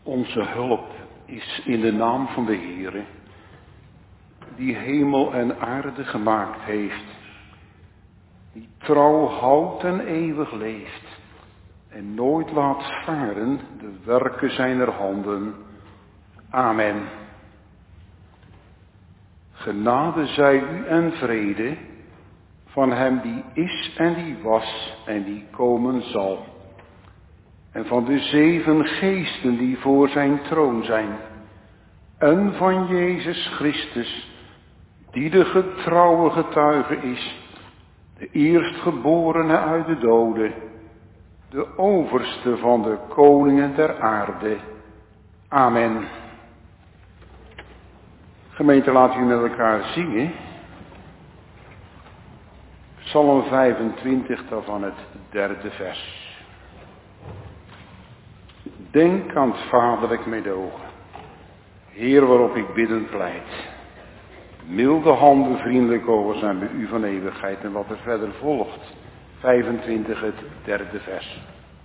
Onze hulp is in de naam van de Heere, die hemel en aarde gemaakt heeft, die trouw houdt en eeuwig leeft en nooit laat varen de werken zijner handen. Amen. Genade zij u en vrede van hem die is en die was en die komen zal. En van de 7 geesten die voor zijn troon zijn. En van Jezus Christus, die de getrouwe getuige is, de eerstgeborene uit de doden, de overste van de koningen der aarde. Amen. Gemeente, laten we met elkaar zingen. Psalm 25, daarvan het 3e vers. Denk aan het vaderlijk meedogen, Heer, waarop ik biddend pleit. Milde handen, vriendelijk ogen zijn bij u van eeuwigheid. En wat er verder volgt, 25, het 3e vers.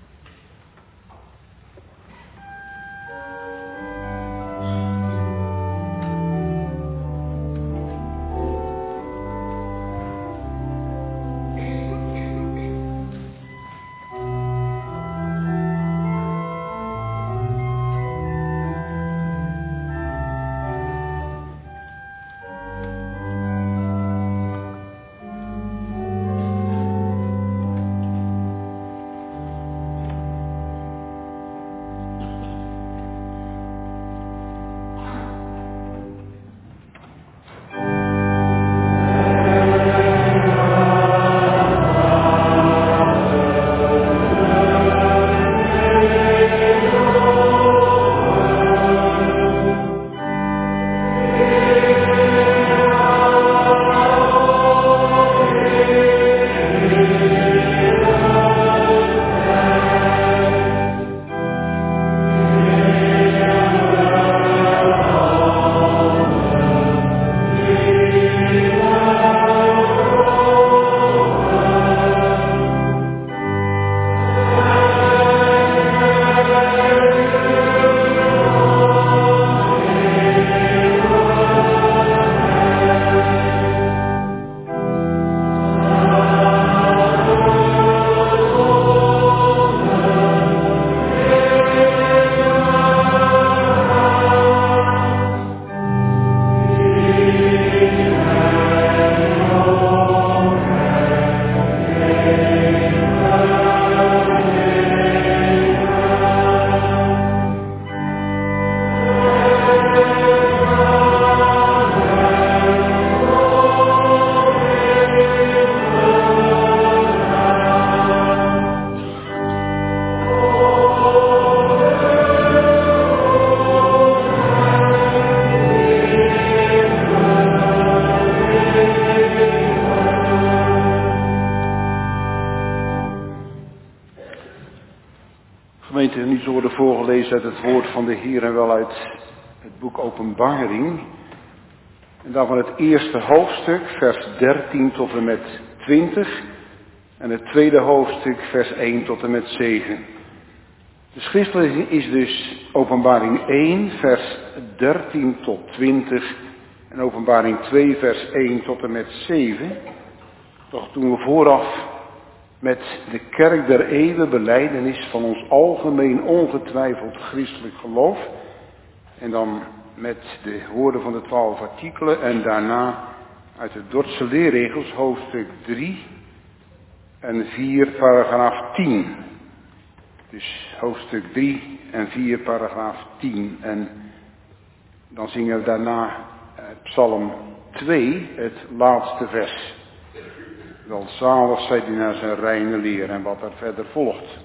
Gemeente, nu zullen worden voorgelezen uit het woord van de Heer en wel uit het boek Openbaring. En daarvan het eerste hoofdstuk, vers 13 tot en met 20. En het tweede hoofdstuk, vers 1 tot en met 7. De schriftlezing is dus Openbaring 1, vers 13 tot 20. En Openbaring 2, vers 1 tot en met 7. Toch doen we vooraf met de kerk der eeuwen belijdenis van ons algemeen ongetwijfeld christelijk geloof. En dan met de woorden van de 12 artikelen en daarna uit de Dordtse leerregels hoofdstuk 3 en 4 paragraaf 10. Dus hoofdstuk 3 en 4 paragraaf 10. En dan zingen we daarna Psalm 2, het laatste vers. Welzalig zij die naar zijn reine leer en wat er verder volgt.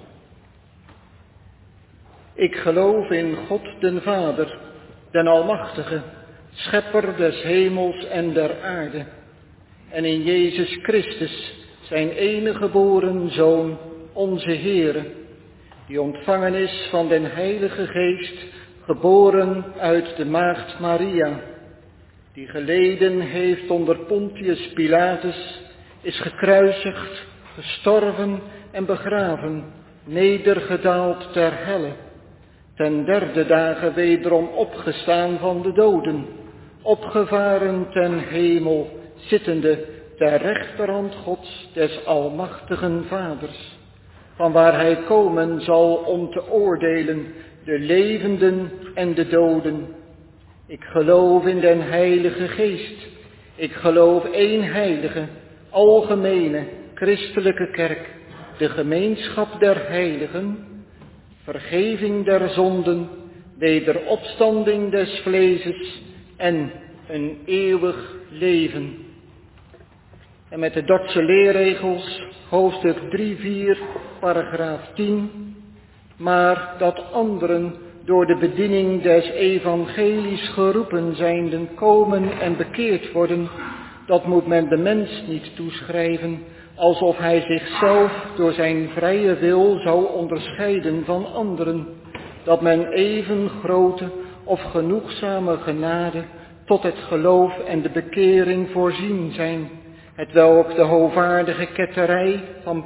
Ik geloof in God den Vader, den Almachtige, schepper des hemels en der aarde. En in Jezus Christus, zijn enige geboren Zoon, onze Heere, die ontvangen is van den Heilige Geest, geboren uit de maagd Maria, die geleden heeft onder Pontius Pilatus, is gekruisigd, gestorven en begraven, nedergedaald ter helle, ten derde dagen wederom opgestaan van de doden, opgevaren ten hemel, zittende ter rechterhand Gods des almachtigen Vaders, vanwaar hij komen zal om te oordelen de levenden en de doden. Ik geloof in den Heilige Geest. Ik geloof één heilige, algemene, christelijke kerk, de gemeenschap der heiligen, vergeving der zonden, wederopstanding des vleeses en een eeuwig leven. En met de Dordtse leerregels, hoofdstuk 3-4, paragraaf 10, maar dat anderen door de bediening des evangelies geroepen zijnden komen en bekeerd worden, dat moet men de mens niet toeschrijven, alsof hij zichzelf door zijn vrije wil zou onderscheiden van anderen, dat men even grote of genoegzame genade tot het geloof en de bekering voorzien zijn, hetwelk de hoogwaardige ketterij van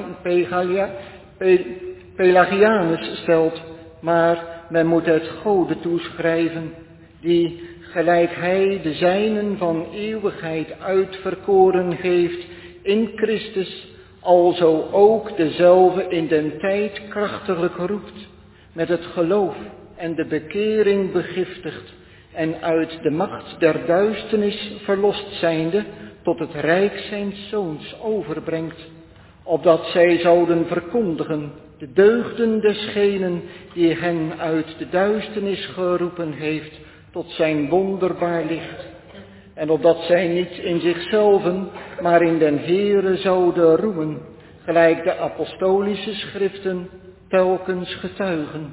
Pelagianus stelt, maar men moet het Gode toeschrijven, die, gelijk hij de zijnen van eeuwigheid uitverkoren heeft in Christus, alzo ook dezelfde in den tijd krachtiglijk roept, met het geloof en de bekering begiftigt, en uit de macht der duisternis verlost zijnde tot het rijk zijns Zoons overbrengt, opdat zij zouden verkondigen de deugden desgenen die hen uit de duisternis geroepen heeft tot zijn wonderbaar licht. En opdat zij niet in zichzelven, maar in den Heere zouden roemen, gelijk de apostolische schriften telkens getuigen.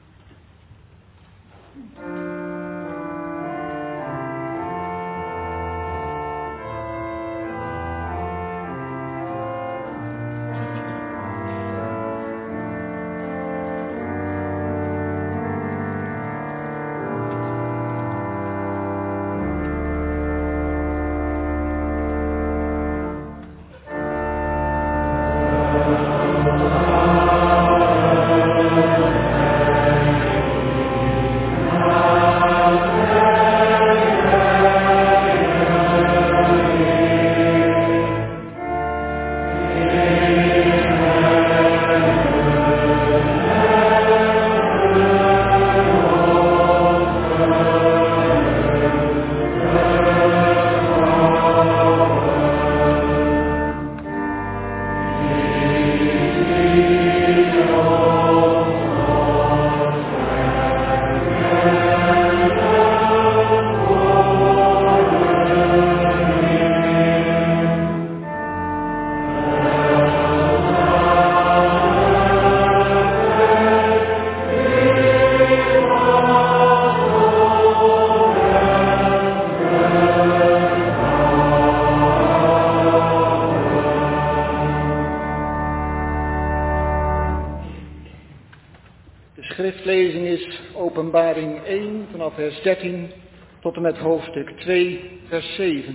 schriftlezing is Openbaring 1 vanaf vers 13 tot en met hoofdstuk 2 vers 7.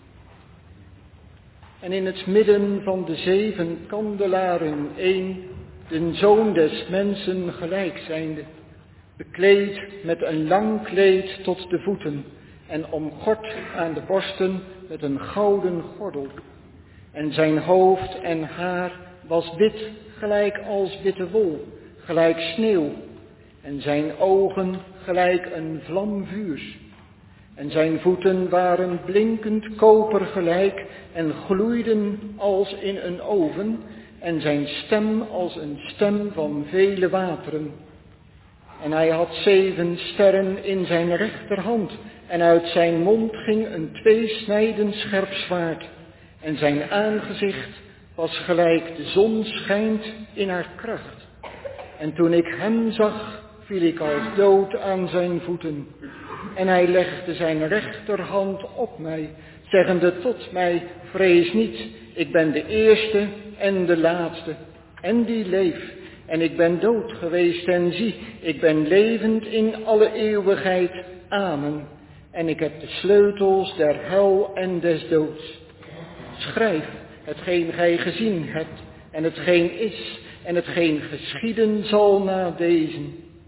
En in het midden van de 7 kandelaren 1, de Zoon des Mensen gelijk zijnde, bekleed met een lang kleed tot de voeten en omgord aan de borsten met een gouden gordel. En zijn hoofd en haar was wit, gelijk als witte wol, gelijk sneeuw, en zijn ogen gelijk een vlam vuurs. En zijn voeten waren blinkend koper gelijk en gloeiden als in een oven, en zijn stem als een stem van vele wateren. En hij had 7 sterren in zijn rechterhand, en uit zijn mond ging een tweesnijdend scherp zwaard. En zijn aangezicht was gelijk de zon schijnt in haar kracht. En toen ik hem zag, viel ik als dood aan zijn voeten. En hij legde zijn rechterhand op mij, zeggende tot mij, vrees niet, ik ben de eerste en de laatste, en die leef. En ik ben dood geweest en zie, ik ben levend in alle eeuwigheid. Amen. En ik heb de sleutels der hel en des doods. Schrijf hetgeen gij gezien hebt, en hetgeen is, en hetgeen geschieden zal na deze.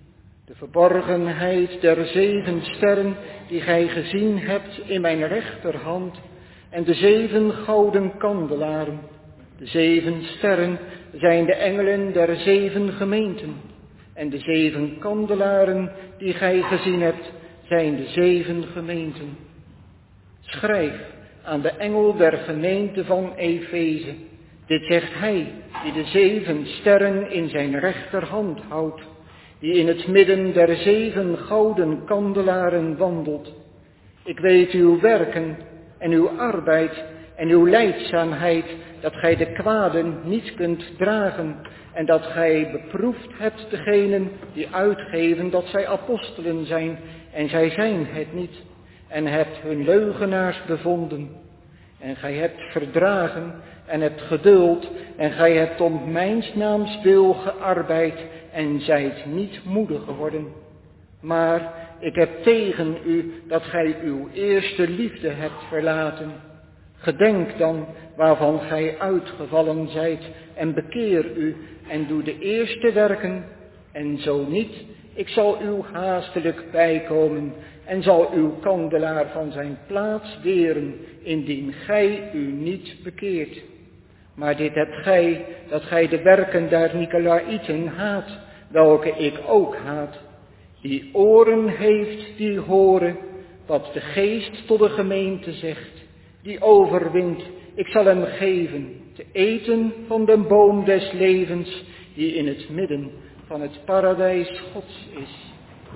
De verborgenheid der 7 sterren die gij gezien hebt in mijn rechterhand en de 7 gouden kandelaren. De 7 sterren zijn de engelen der 7 gemeenten en de 7 kandelaren die gij gezien hebt zijn de 7 gemeenten. Schrijf aan de engel der gemeente van Efeze. Dit zegt hij die de 7 sterren in zijn rechterhand houdt, die in het midden der 7 gouden kandelaren wandelt. Ik weet uw werken en uw arbeid en uw lijdzaamheid, dat gij de kwaden niet kunt dragen en dat gij beproefd hebt degenen die uitgeven dat zij apostelen zijn en zij zijn het niet, en hebt hun leugenaars bevonden. En gij hebt verdragen en hebt geduld en gij hebt om mijns naams wil gearbeid en zijt niet moedig geworden. Maar ik heb tegen u dat gij uw eerste liefde hebt verlaten. Gedenk dan waarvan gij uitgevallen zijt en bekeer u en doe de eerste werken. En zo niet, ik zal uw haastelijk bijkomen en zal uw kandelaar van zijn plaats weren, indien gij u niet bekeert. Maar dit hebt gij, dat gij de werken der Nicolaïten haat, welke ik ook haat. Die oren heeft, die horen, wat de geest tot de gemeente zegt. Die overwint, ik zal hem geven, te eten van de boom des levens, die in het midden van het paradijs Gods is.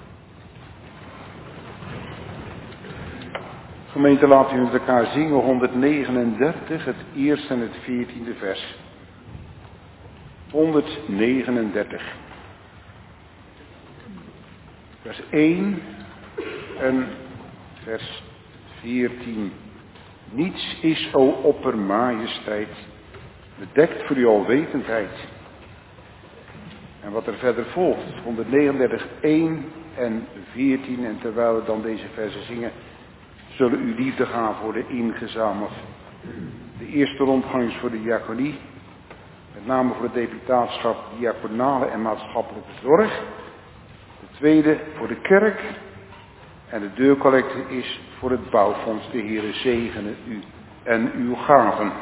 Gemeente, laten we met elkaar zingen 139, het eerste en het 14e vers. 139. Vers 1 en vers 14. Niets is, o oppermajesteit, bedekt voor uw alwetendheid. En wat er verder volgt, 139, 1 en 14. En terwijl we dan deze versen zingen, zullen uw liefdegaven worden ingezameld. De eerste rondgang is voor de diaconie, met name voor het deputaatschap diaconale en maatschappelijke zorg. De tweede voor de kerk en de deurcollecte is voor het bouwfonds. De Heere zegene u en uw gaven.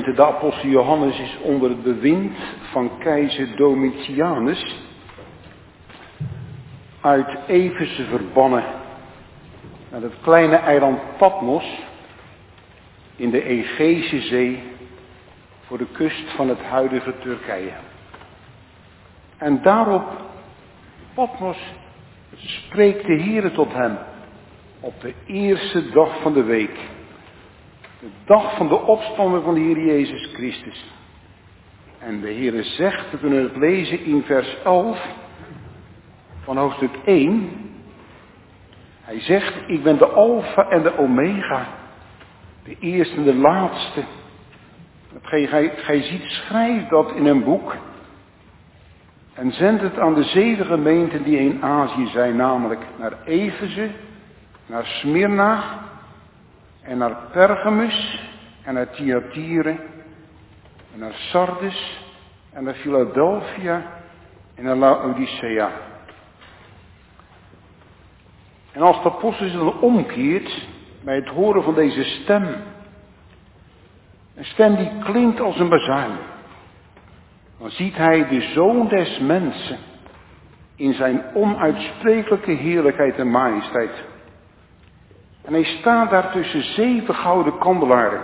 gemeente, de apostel Johannes is onder het bewind van keizer Domitianus uit Efeze verbannen naar het kleine eiland Patmos in de Egeïsche Zee voor de kust van het huidige Turkije. En daarop Patmos spreekt de Heere tot hem op de eerste dag van de week. De dag van de opstanding van de Heer Jezus Christus. En de Heere zegt, we kunnen het lezen in vers 11 van hoofdstuk 1. Hij zegt, ik ben de Alpha en de Omega, de eerste en de laatste. Gij ziet, schrijf dat in een boek en zend het aan de 7 gemeenten die in Azië zijn, namelijk naar Efeze, naar Smyrna en naar Pergamus en naar Thyatira en naar Sardes en naar Philadelphia en naar Laodicea. En als de apostel zich dan omkeert bij het horen van deze stem, een stem die klinkt als een bazuin, dan ziet hij de Zoon des Mensen in zijn onuitsprekelijke heerlijkheid en majesteit. En hij staat daar tussen 7 gouden kandelaren.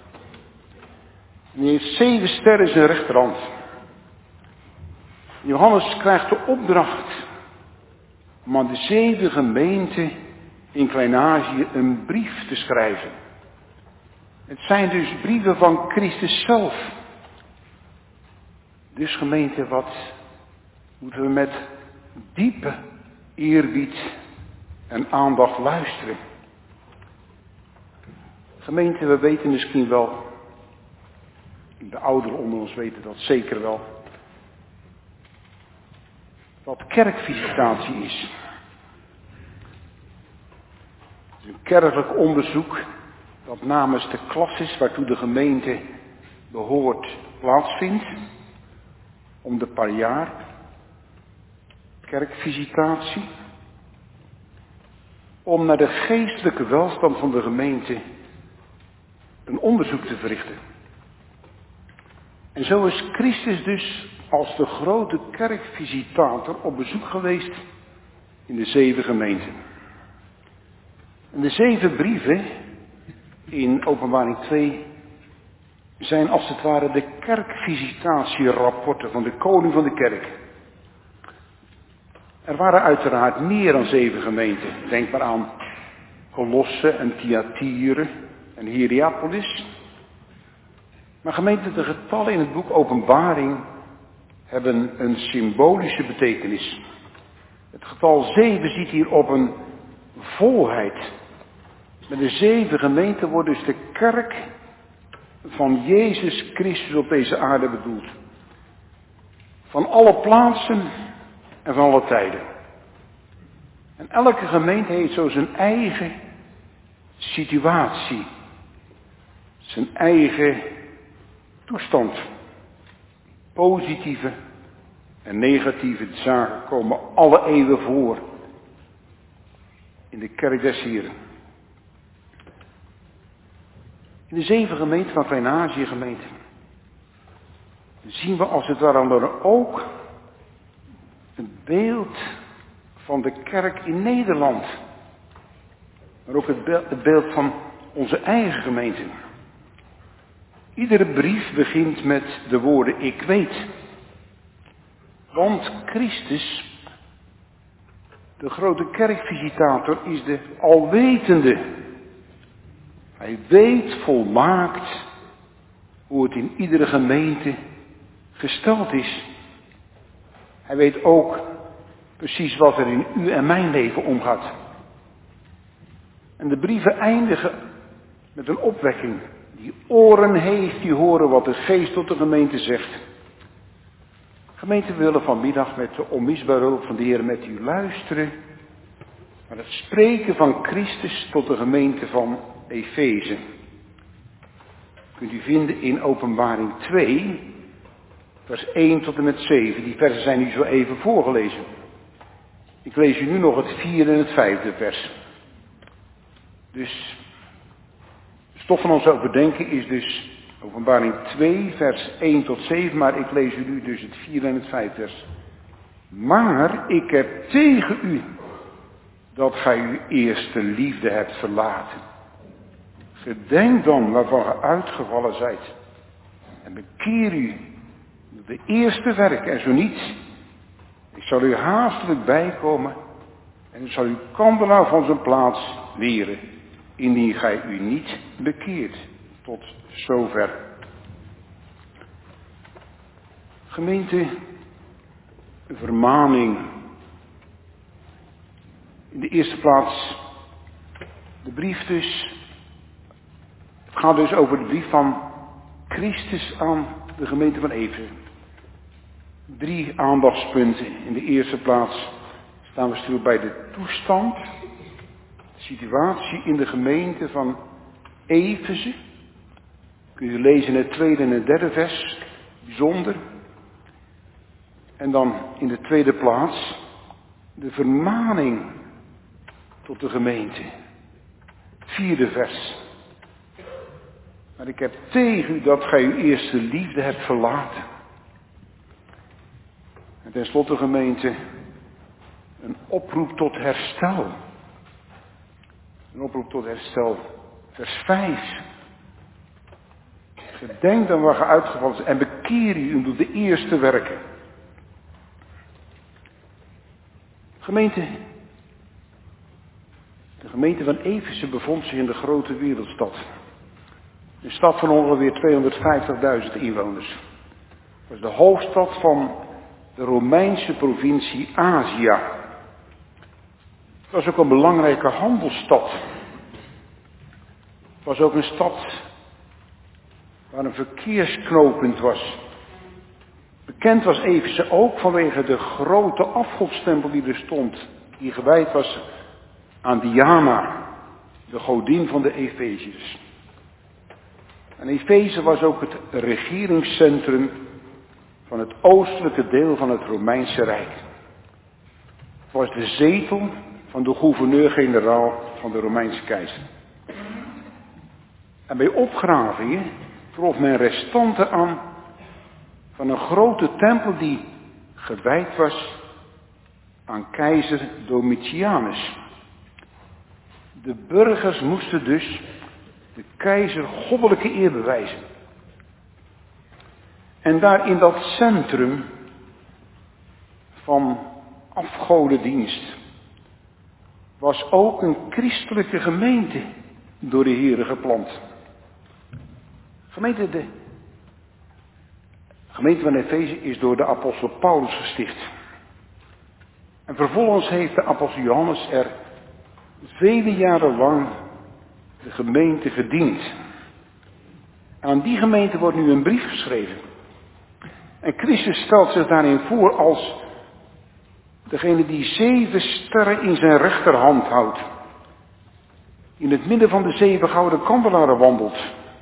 En hij heeft 7 sterren in zijn rechterhand. Johannes krijgt de opdracht om aan de 7 gemeenten in Klein-Azië een brief te schrijven. Het zijn dus brieven van Christus zelf. Dus gemeente, wat moeten we met diepe eerbied en aandacht luisteren. Gemeente, we weten misschien wel, de ouderen onder ons weten dat zeker wel, wat kerkvisitatie is. Het is een kerkelijk onderzoek dat namens de klasses waartoe de gemeente behoort plaatsvindt, om de paar jaar. Kerkvisitatie. Om naar de geestelijke welstand van de gemeente een onderzoek te verrichten. En zo is Christus dus als de grote kerkvisitator op bezoek geweest in de 7 gemeenten. En de 7 brieven in Openbaring 2 zijn als het ware de kerkvisitatierapporten van de koning van de kerk. Er waren uiteraard meer dan 7 gemeenten. Denk maar aan Colosse en Thyatira en Hierapolis. Maar gemeenten, de getallen in het boek Openbaring hebben een symbolische betekenis. Het getal 7 ziet hier op een volheid. Met de 7 gemeenten wordt dus de kerk van Jezus Christus op deze aarde bedoeld. Van alle plaatsen en van alle tijden. En elke gemeente heeft zo zijn eigen situatie. Zijn eigen toestand. Positieve en negatieve zaken komen alle eeuwen voor. In de kerk des Heren. In de 7 gemeenten van Klein-Azië gemeenten zien we als het ware dan ook een beeld van de kerk in Nederland. Maar ook het beeld van onze eigen gemeente. Iedere brief begint met de woorden ik weet. Want Christus, de grote kerkvisitator, is de alwetende. Hij weet volmaakt hoe het in iedere gemeente gesteld is. Hij weet ook precies wat er in u en mijn leven omgaat. En de brieven eindigen met een opwekking. Die oren heeft, die horen wat de geest tot de gemeente zegt. Gemeente, we willen vanmiddag met de onmisbare hulp van de Heer met u luisteren. Naar het spreken van Christus tot de gemeente van Efeze. Kunt u vinden in Openbaring 2, vers 1 tot en met 7. Die versen zijn nu zo even voorgelezen. Ik lees u nu nog het 4e en het 5e vers. Dus, de stof van ons overdenken is dus Openbaring 2, vers 1 tot 7, maar ik lees u nu dus het 4 en het 5 vers. Maar ik heb tegen u dat gij uw eerste liefde hebt verlaten. Gedenk dan waarvan ge uitgevallen zijt. En bekeer u door de eerste werk en zo niet. Ik zal u haastelijk bijkomen en ik zal uw kandelaar van zijn plaats weren, indien gij u niet bekeert. Tot zover. Gemeente, een vermaning. In de eerste plaats de brief dus. Het gaat dus over de brief van Christus aan de gemeente van Efeze. 3 aandachtspunten. In de eerste plaats staan we stil bij de toestand, de situatie in de gemeente van Efeze. Kun je lezen in het 2e en het 3e vers, bijzonder. En dan in de tweede plaats de vermaning tot de gemeente. 4e vers. Maar ik heb tegen u dat gij uw eerste liefde hebt verlaten. En tenslotte gemeente, een oproep tot herstel. Een oproep tot herstel. Vers 5. Gedenk dan waar ge uitgevallen is en bekeer u en doe de eerste werken. Gemeente, de gemeente van Efeze bevond zich in de grote wereldstad. Een stad van ongeveer 250.000 inwoners. Het was de hoofdstad van de Romeinse provincie Azië. Het was ook een belangrijke handelsstad. Het was ook een stad waar een verkeersknooppunt was. Bekend was Efeze ook vanwege de grote afgodstempel die er stond. Die gewijd was aan Diana, de godin van de Efeziërs. En Efeze was ook het regeringscentrum van het oostelijke deel van het Romeinse Rijk. Het was de zetel van de gouverneur-generaal van de Romeinse keizer. En bij opgravingen trof men restanten aan van een grote tempel die gewijd was aan keizer Domitianus. De burgers moesten dus de keizer goddelijke eer bewijzen. En daar in dat centrum van afgodendienst was ook een christelijke gemeente door de Here geplant. De gemeente van Efeze is door de apostel Paulus gesticht. En vervolgens heeft de apostel Johannes er vele jaren lang de gemeente gediend. Aan die gemeente wordt nu een brief geschreven. En Christus stelt zich daarin voor als degene die 7 sterren in zijn rechterhand houdt. In het midden van de 7 gouden kandelaren wandelt.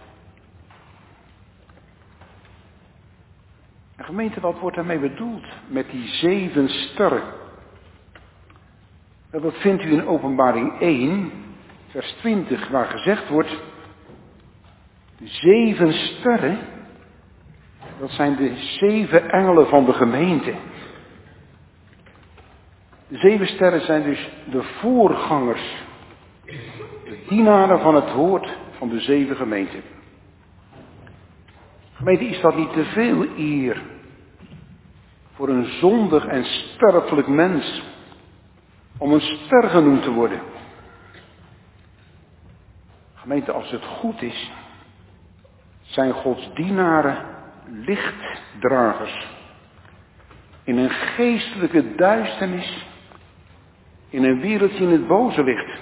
En gemeente, wat wordt daarmee bedoeld met die 7 sterren? Dat vindt u in Openbaring 1, vers 20, waar gezegd wordt, de 7 sterren, dat zijn de 7 engelen van de gemeente. De 7 sterren zijn dus de voorgangers, de dienaren van het woord van de 7 gemeenten. Gemeente, is dat niet te veel eer voor een zondig en sterfelijk mens om een ster genoemd te worden? Gemeente, als het goed is, zijn Gods dienaren lichtdragers in een geestelijke duisternis, in een wereld die in het boze ligt.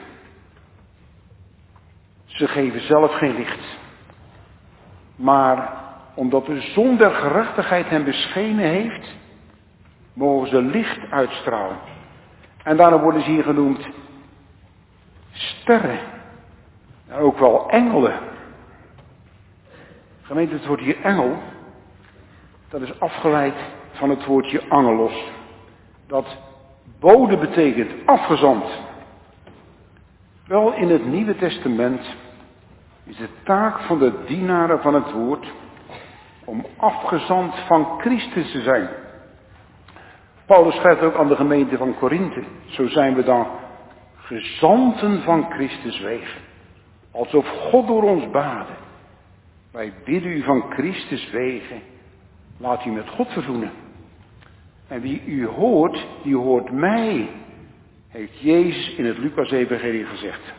Ze geven zelf geen licht, maar omdat de zon der gerechtigheid hen beschenen heeft, mogen ze licht uitstralen. En daarom worden ze hier genoemd sterren, en ook wel engelen. Gemeente, het woord hier engel, dat is afgeleid van het woordje angelos. Dat bode betekent afgezond. Wel in het Nieuwe Testament is de taak van de dienaren van het woord om afgezand van Christus te zijn. Paulus schrijft ook aan de gemeente van Korinthe. Zo zijn we dan gezanten van Christus wegen. Alsof God door ons baden. Wij bidden u van Christus wegen. Laat u met God verzoenen. En wie u hoort, die hoort mij. Heeft Jezus in het Lucas-evangelie gezegd.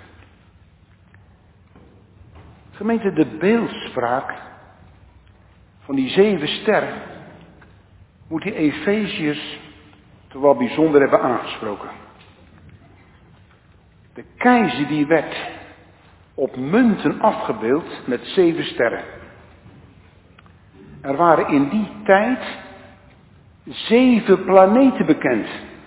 Gemeente, de beeldspraak van die 7 sterren moet die Efeziërs toch wel bijzonder hebben aangesproken. De keizer die werd op munten afgebeeld met 7 sterren. Er waren in die tijd 7 planeten bekend.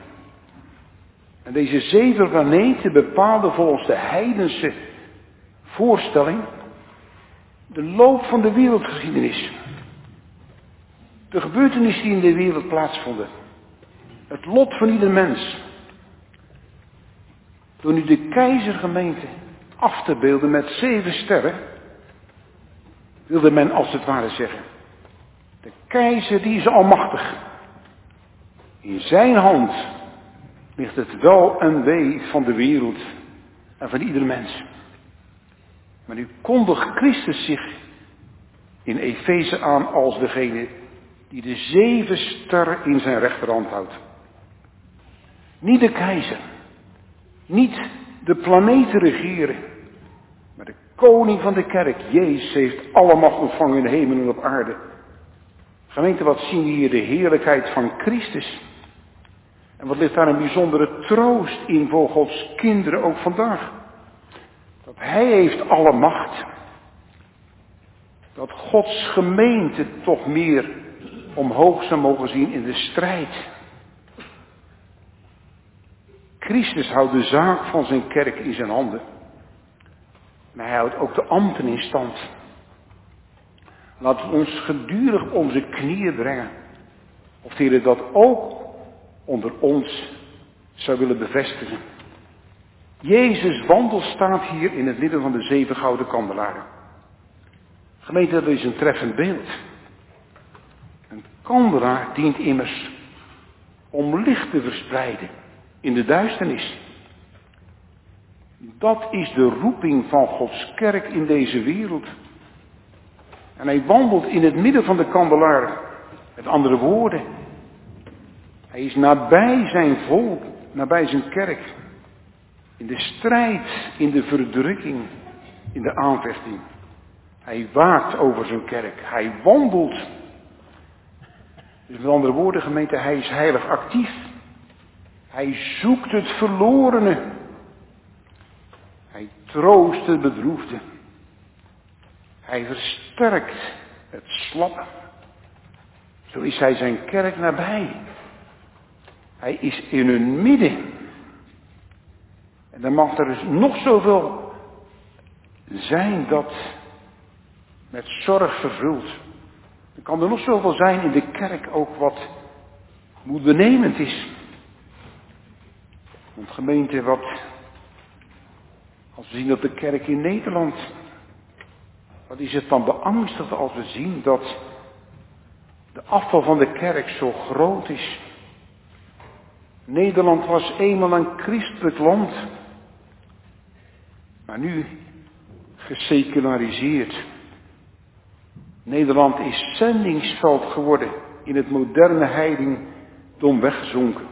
En deze 7 planeten bepaalden volgens de heidense voorstelling de loop van de wereldgeschiedenis. De gebeurtenissen die in de wereld plaatsvonden. Het lot van ieder mens. Door nu de keizergemeente af te beelden met 7 sterren, wilde men als het ware zeggen, de keizer die is almachtig. In zijn hand ligt het wel en wee van de wereld en van ieder mens. Maar nu kondigt Christus zich in Efeze aan als degene die de 7 sterren in zijn rechterhand houdt. Niet de keizer, niet de planeten regeren, maar de koning van de kerk, Jezus, heeft alle macht ontvangen in de hemel en op aarde. Gemeente, wat zien we hier? De heerlijkheid van Christus. En wat ligt daar een bijzondere troost in voor Gods kinderen ook vandaag. Dat Hij heeft alle macht. Dat Gods gemeente toch meer omhoog zou mogen zien in de strijd. Christus houdt de zaak van zijn kerk in zijn handen. Maar hij houdt ook de ambten in stand. Laten we ons gedurig op onze knieën brengen. Of de Heer dat ook onder ons zou willen bevestigen. Jezus' wandel staat hier in het midden van de 7 gouden kandelaren. Gemeente, dat is een treffend beeld. Een kandelaar dient immers om licht te verspreiden in de duisternis. Dat is de roeping van Gods kerk in deze wereld. En hij wandelt in het midden van de kandelaar. Met andere woorden. Hij is nabij zijn volk, nabij zijn kerk. In de strijd, in de verdrukking, in de aanvechting. Hij waakt over zijn kerk. Hij wandelt. Dus met andere woorden, gemeente, hij is heilig actief. Hij zoekt het verlorene. Hij troost het bedroefde. Hij versterkt het slappe. Zo is hij zijn kerk nabij. Hij is in hun midden. En dan mag er dus nog zoveel zijn dat met zorg vervult. Er kan er nog zoveel zijn in de kerk ook wat moedbenemend is. Want gemeente, als we zien dat de kerk in Nederland, wat is het dan beangstigend als we zien dat de afval van de kerk zo groot is. Nederland was eenmaal een christelijk land, maar nu geseculariseerd. Nederland is zendingsveld geworden, in het moderne heidendom weggezonken.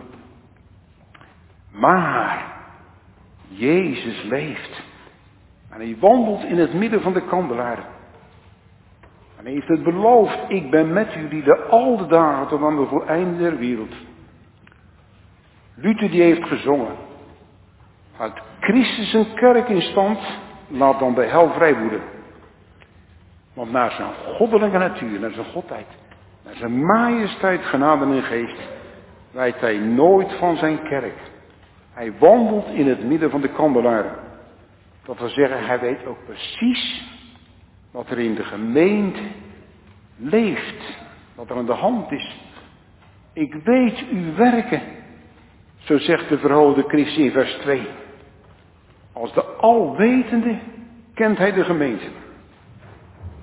Maar Jezus leeft. En hij wandelt in het midden van de kandelaren. En hij heeft het beloofd, ik ben met jullie al de dagen tot aan de voleinding der wereld. Luther die heeft gezongen. Houdt Christus een kerk in stand, laat dan de hel vrijwoeden. Want naar zijn goddelijke natuur, naar zijn godheid, naar zijn majesteit, genade en geest, wijdt hij nooit van zijn kerk. Hij wandelt in het midden van de kandelaren. Dat wil zeggen, hij weet ook precies wat er in de gemeente leeft. Wat er aan de hand is. Ik weet uw werken. Zo zegt de verhoogde Christus in vers 2. Als de alwetende kent hij de gemeente.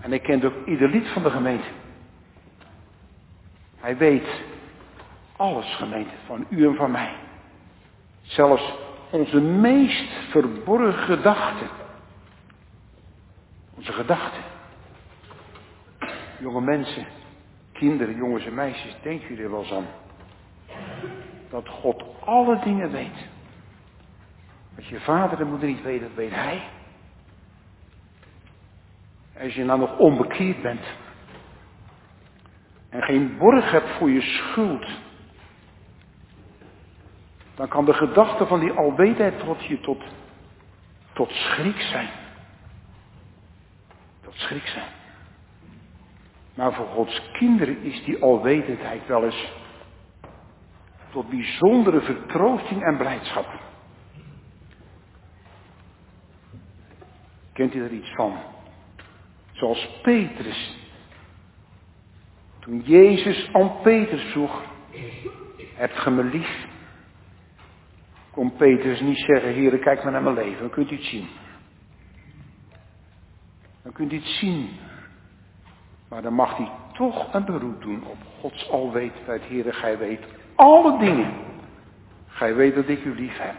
En hij kent ook ieder lid van de gemeente. Hij weet alles, gemeente, van u en van mij. Zelfs onze meest verborgen gedachten. Onze gedachten. Jonge mensen, kinderen, jongens en meisjes, denken jullie er wel eens aan? Dat God alle dingen weet. Wat je vader en moeder niet weet, dat weet hij. Als je nou nog onbekeerd bent. En geen borg hebt voor je schuld. Dan kan de gedachte van die alwetendheid tot schrik zijn. Tot schrik zijn. Maar voor Gods kinderen is die alwetendheid wel eens tot bijzondere vertroosting en blijdschap. Kent u er iets van? Zoals Petrus. Toen Jezus aan Petrus vroeg, hebt ge me lief? Kon Petrus niet zeggen, Heere, kijk maar naar mijn leven, dan kunt u het zien. Dan kunt u het zien. Maar dan mag hij toch een beroep doen op Gods alwetendheid. Heere, gij weet alle dingen. Gij weet dat ik u lief heb.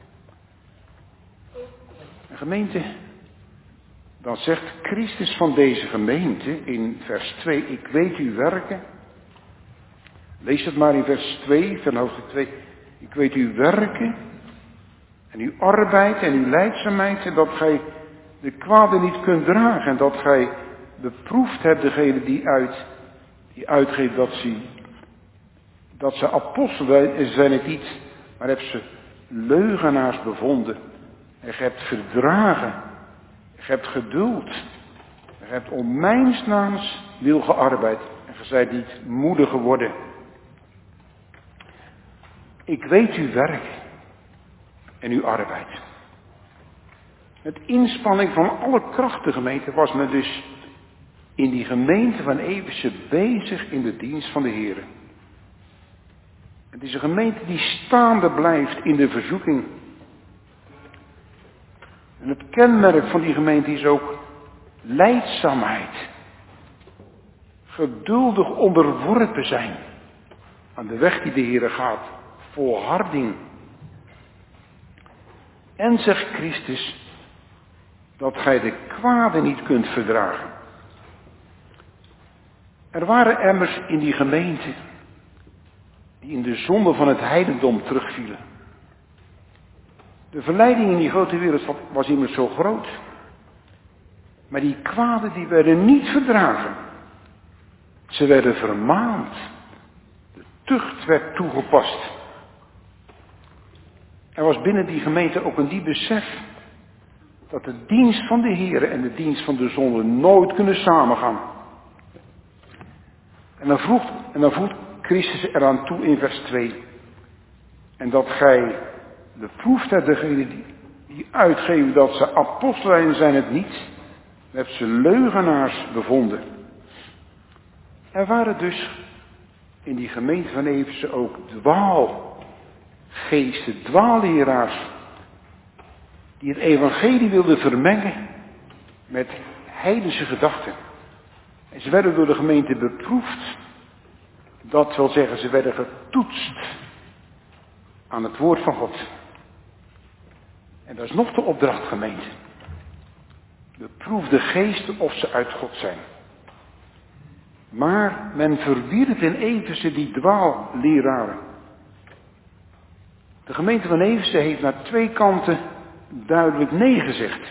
En gemeente, dan zegt Christus van deze gemeente in vers 2, ik weet uw werken. Lees het maar in vers 2 van hoofdstuk 2. Ik weet uw werken en uw arbeid en uw lijdzaamheid en dat gij de kwade niet kunt dragen. En dat gij beproefd hebt degene die uitgeeft dat ze apostelen zijn het niet, maar hebt ze leugenaars bevonden. En gij hebt verdragen. Je hebt geduld. Je hebt om mijns naams wil gearbeid. En je zijt niet moedig geworden. Ik weet uw werk en uw arbeid. Met inspanning van alle krachten, gemeente, was men dus in die gemeente van Efeze bezig in de dienst van de Heer. Het is een gemeente die staande blijft in de verzoeking. En het kenmerk van die gemeente is ook lijdzaamheid. Geduldig onderworpen zijn aan de weg die de Heer gaat. Volharding. En zegt Christus dat gij de kwade niet kunt verdragen. Er waren emmers in die gemeente die in de zonde van het heidendom terugvielen. De verleiding in die grote wereld was immers zo groot. Maar die kwaden die werden niet verdragen. Ze werden vermaand. De tucht werd toegepast. Er was binnen die gemeente ook een diep besef dat de dienst van de Heer en de dienst van de zonde nooit kunnen samengaan. En dan voegt Christus eraan toe in vers 2. En dat gij beproefd hebt degene die uitgeven dat ze apostelen zijn het niet. Hebt ze leugenaars bevonden. Er waren dus in die gemeente van Efeze ook dwaalgeesten, dwaalleraars. Die het evangelie wilden vermengen met heidense gedachten. En ze werden door de gemeente beproefd. Dat wil zeggen, ze werden getoetst aan het woord van God. En dat is nog de opdracht, gemeente. Beproef de geesten of ze uit God zijn. Maar men verwierp in Efeze die dwaalleraren. De gemeente van Efeze heeft naar twee kanten duidelijk nee gezegd.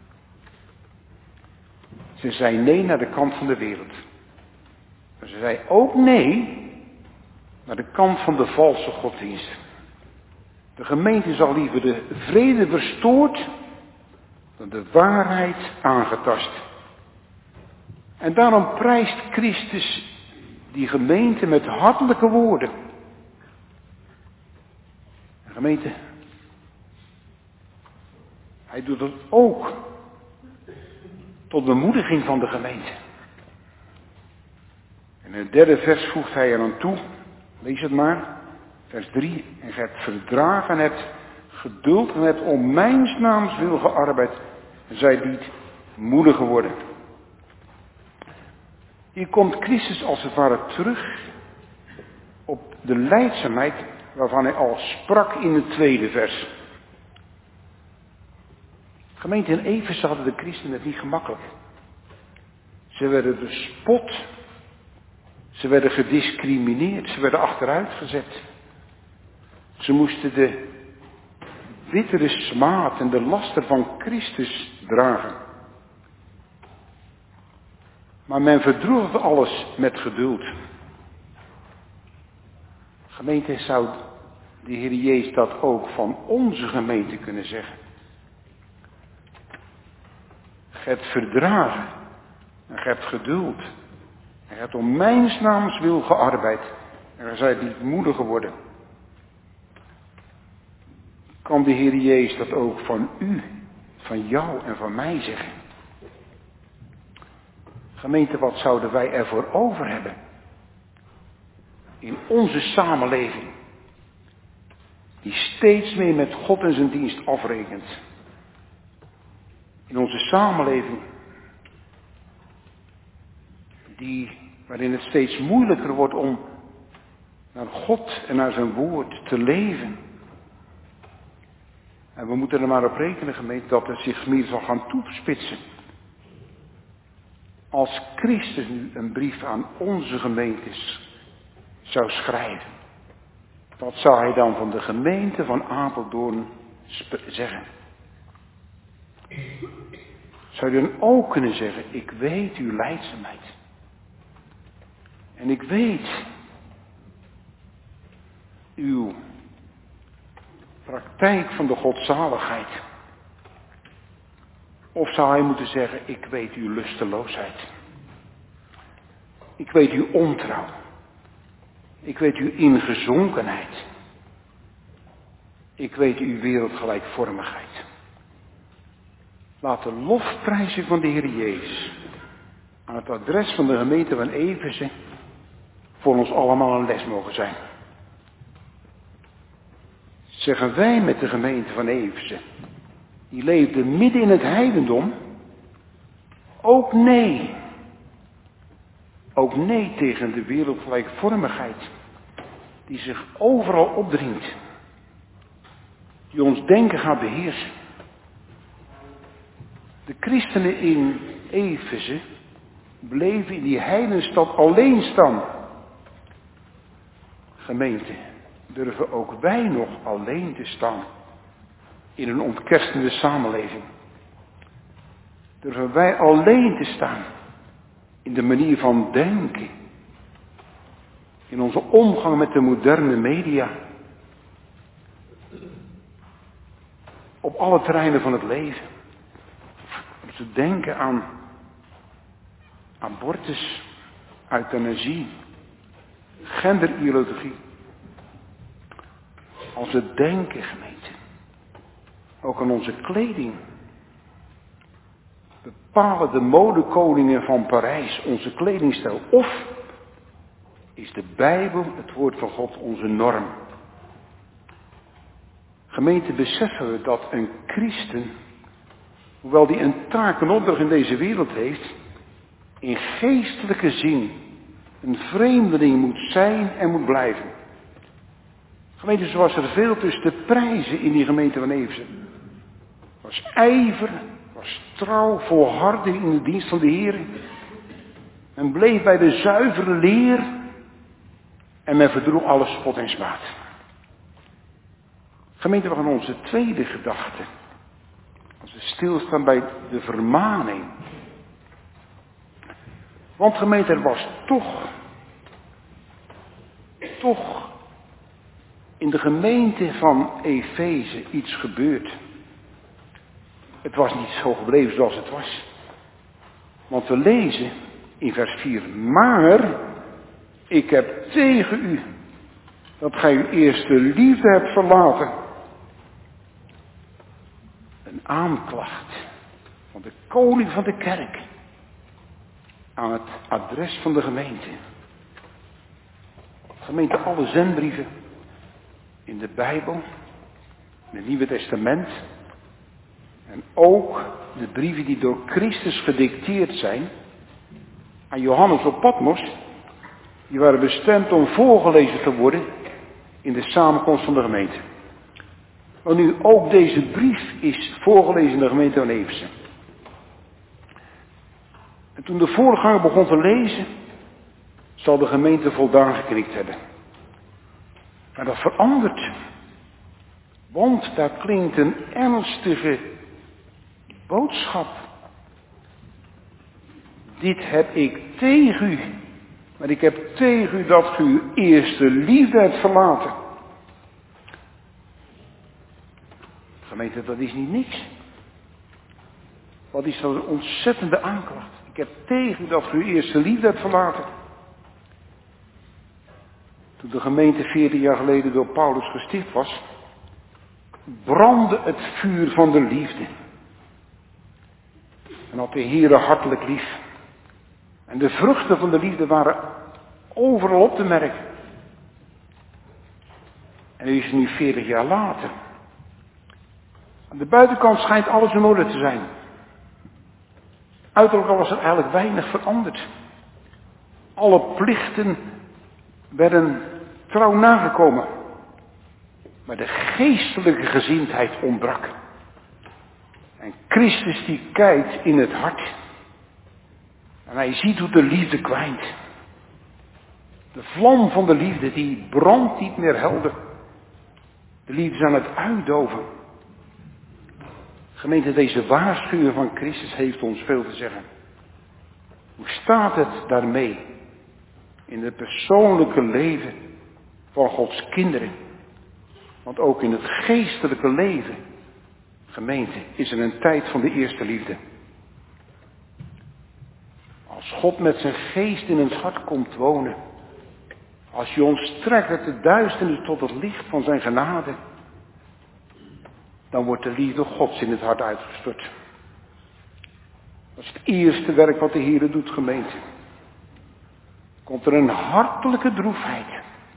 Ze zei nee naar de kant van de wereld. Maar ze zei ook nee naar de kant van de valse godsdienst. De gemeente zal liever de vrede verstoord dan de waarheid aangetast. En daarom prijst Christus die gemeente met hartelijke woorden. De gemeente, hij doet het ook tot bemoediging van de gemeente. En in het derde vers voegt hij er aan toe, lees het maar, vers 3. En gij hebt verdragen en hebt geduld en hebt om mijns naams wil gearbeid en zijt niet moedig geworden. Hier komt Christus als het ware terug op de lijdzaamheid waarvan hij al sprak in het tweede vers. Gemeente in Efeze hadden de christenen het niet gemakkelijk. Ze werden bespot. Ze werden gediscrimineerd. Ze werden achteruit gezet. Ze moesten de bittere smaad en de laster van Christus dragen. Maar men verdroeg alles met geduld. Gemeente, zou de Heer Jezus dat ook van onze gemeente kunnen zeggen? Gij hebt verdragen en gij hebt geduld. En gij hebt om mijns naams wil gearbeid en gij zijt niet moedig geworden. Kan de Heer Jezus dat ook van u, van jou en van mij zeggen? Gemeente, wat zouden wij ervoor over hebben? In onze samenleving, die steeds meer met God en zijn dienst afrekent. In onze samenleving, waarin het steeds moeilijker wordt om naar God en naar zijn woord te leven. En we moeten er maar op rekenen, gemeente, dat het zich meer zal gaan toespitsen. Als Christus nu een brief aan onze gemeentes zou schrijven, wat zou hij dan van de gemeente van Apeldoorn zeggen? Zou je dan ook kunnen zeggen, ik weet uw lijdzaamheid. En ik weet uw praktijk van de godzaligheid. Of zou hij moeten zeggen, ik weet uw lusteloosheid. Ik weet uw ontrouw. Ik weet uw ingezonkenheid. Ik weet uw wereldgelijkvormigheid. Laat de lofprijzing van de Heer Jezus aan het adres van de gemeente van Efeze voor ons allemaal een les mogen zijn. Zeggen wij met de gemeente van Efeze, die leefde midden in het heidendom, ook nee. Ook nee tegen de wereldgelijkvormigheid die zich overal opdringt. Die ons denken gaat beheersen. De christenen in Efeze bleven in die heidenstad alleen staan. Gemeente, durven ook wij nog alleen te staan in een ontkerstende samenleving? Durven wij alleen te staan in de manier van denken, in onze omgang met de moderne media, op alle terreinen van het leven? Om te denken aan abortus, euthanasie, genderideologie. Als we denken, gemeente, ook aan onze kleding. Bepalen de modekoningen van Parijs onze kledingstijl? Of is de Bijbel, het woord van God, onze norm? Gemeente, beseffen we dat een christen, hoewel die een taak en opdracht in deze wereld heeft, in geestelijke zin een vreemdeling moet zijn en moet blijven. Gemeente, zo was er veel tussen te prijzen in die gemeente van Efeze. Was ijver, was trouw, volharding in de dienst van de Heer. Men bleef bij de zuivere leer en men verdroeg alle spot en smaad. Gemeente, we gaan onze tweede gedachte, als we stilstaan bij de vermaning. Want gemeente, er was toch in de gemeente van Efeze iets gebeurd. Het was niet zo gebleven zoals het was. Want we lezen in vers 4. Maar ik heb tegen u dat gij uw eerste liefde hebt verlaten. Een aanklacht van de koning van de kerk aan het adres van de gemeente. Gemeente, alle zendbrieven in de Bijbel, in het Nieuwe Testament en ook de brieven die door Christus gedicteerd zijn aan Johannes op Patmos, die waren bestemd om voorgelezen te worden in de samenkomst van de gemeente. Want nu ook deze brief is voorgelezen in de gemeente van Efeze. En toen de voorganger begon te lezen, zal de gemeente voldaan geknikt hebben. Maar dat verandert. Want daar klinkt een ernstige boodschap. Dit heb ik tegen u. Maar ik heb tegen u dat u uw eerste liefde hebt verlaten. Gemeente, dat is niet niks. Wat is dat een ontzettende aanklacht. Ik heb tegen u dat u uw eerste liefde hebt verlaten. Toen de gemeente 14 jaar geleden door Paulus gesticht was, brandde het vuur van de liefde. En had de Heere hartelijk lief. En de vruchten van de liefde waren overal op te merken. En nu is het nu 40 jaar later. Aan de buitenkant schijnt alles in orde te zijn. Uiterlijk was er eigenlijk weinig veranderd. Alle plichten werden trouw nagekomen. Maar de geestelijke gezindheid ontbrak. En Christus die kijkt in het hart. En hij ziet hoe de liefde kwijnt. De vlam van de liefde die brandt niet meer helder. De liefde is aan het uitdoven. Gemeente, deze waarschuwing van Christus heeft ons veel te zeggen. Hoe staat het daarmee in het persoonlijke leven van Gods kinderen? Want ook in het geestelijke leven, gemeente, is er een tijd van de eerste liefde. Als God met zijn geest in ons hart komt wonen. Als je ons trekt uit de duisternis tot het licht van zijn genade. Dan wordt de liefde Gods in het hart uitgestort. Dat is het eerste werk wat de Heer doet, gemeente. Komt er een hartelijke droefheid.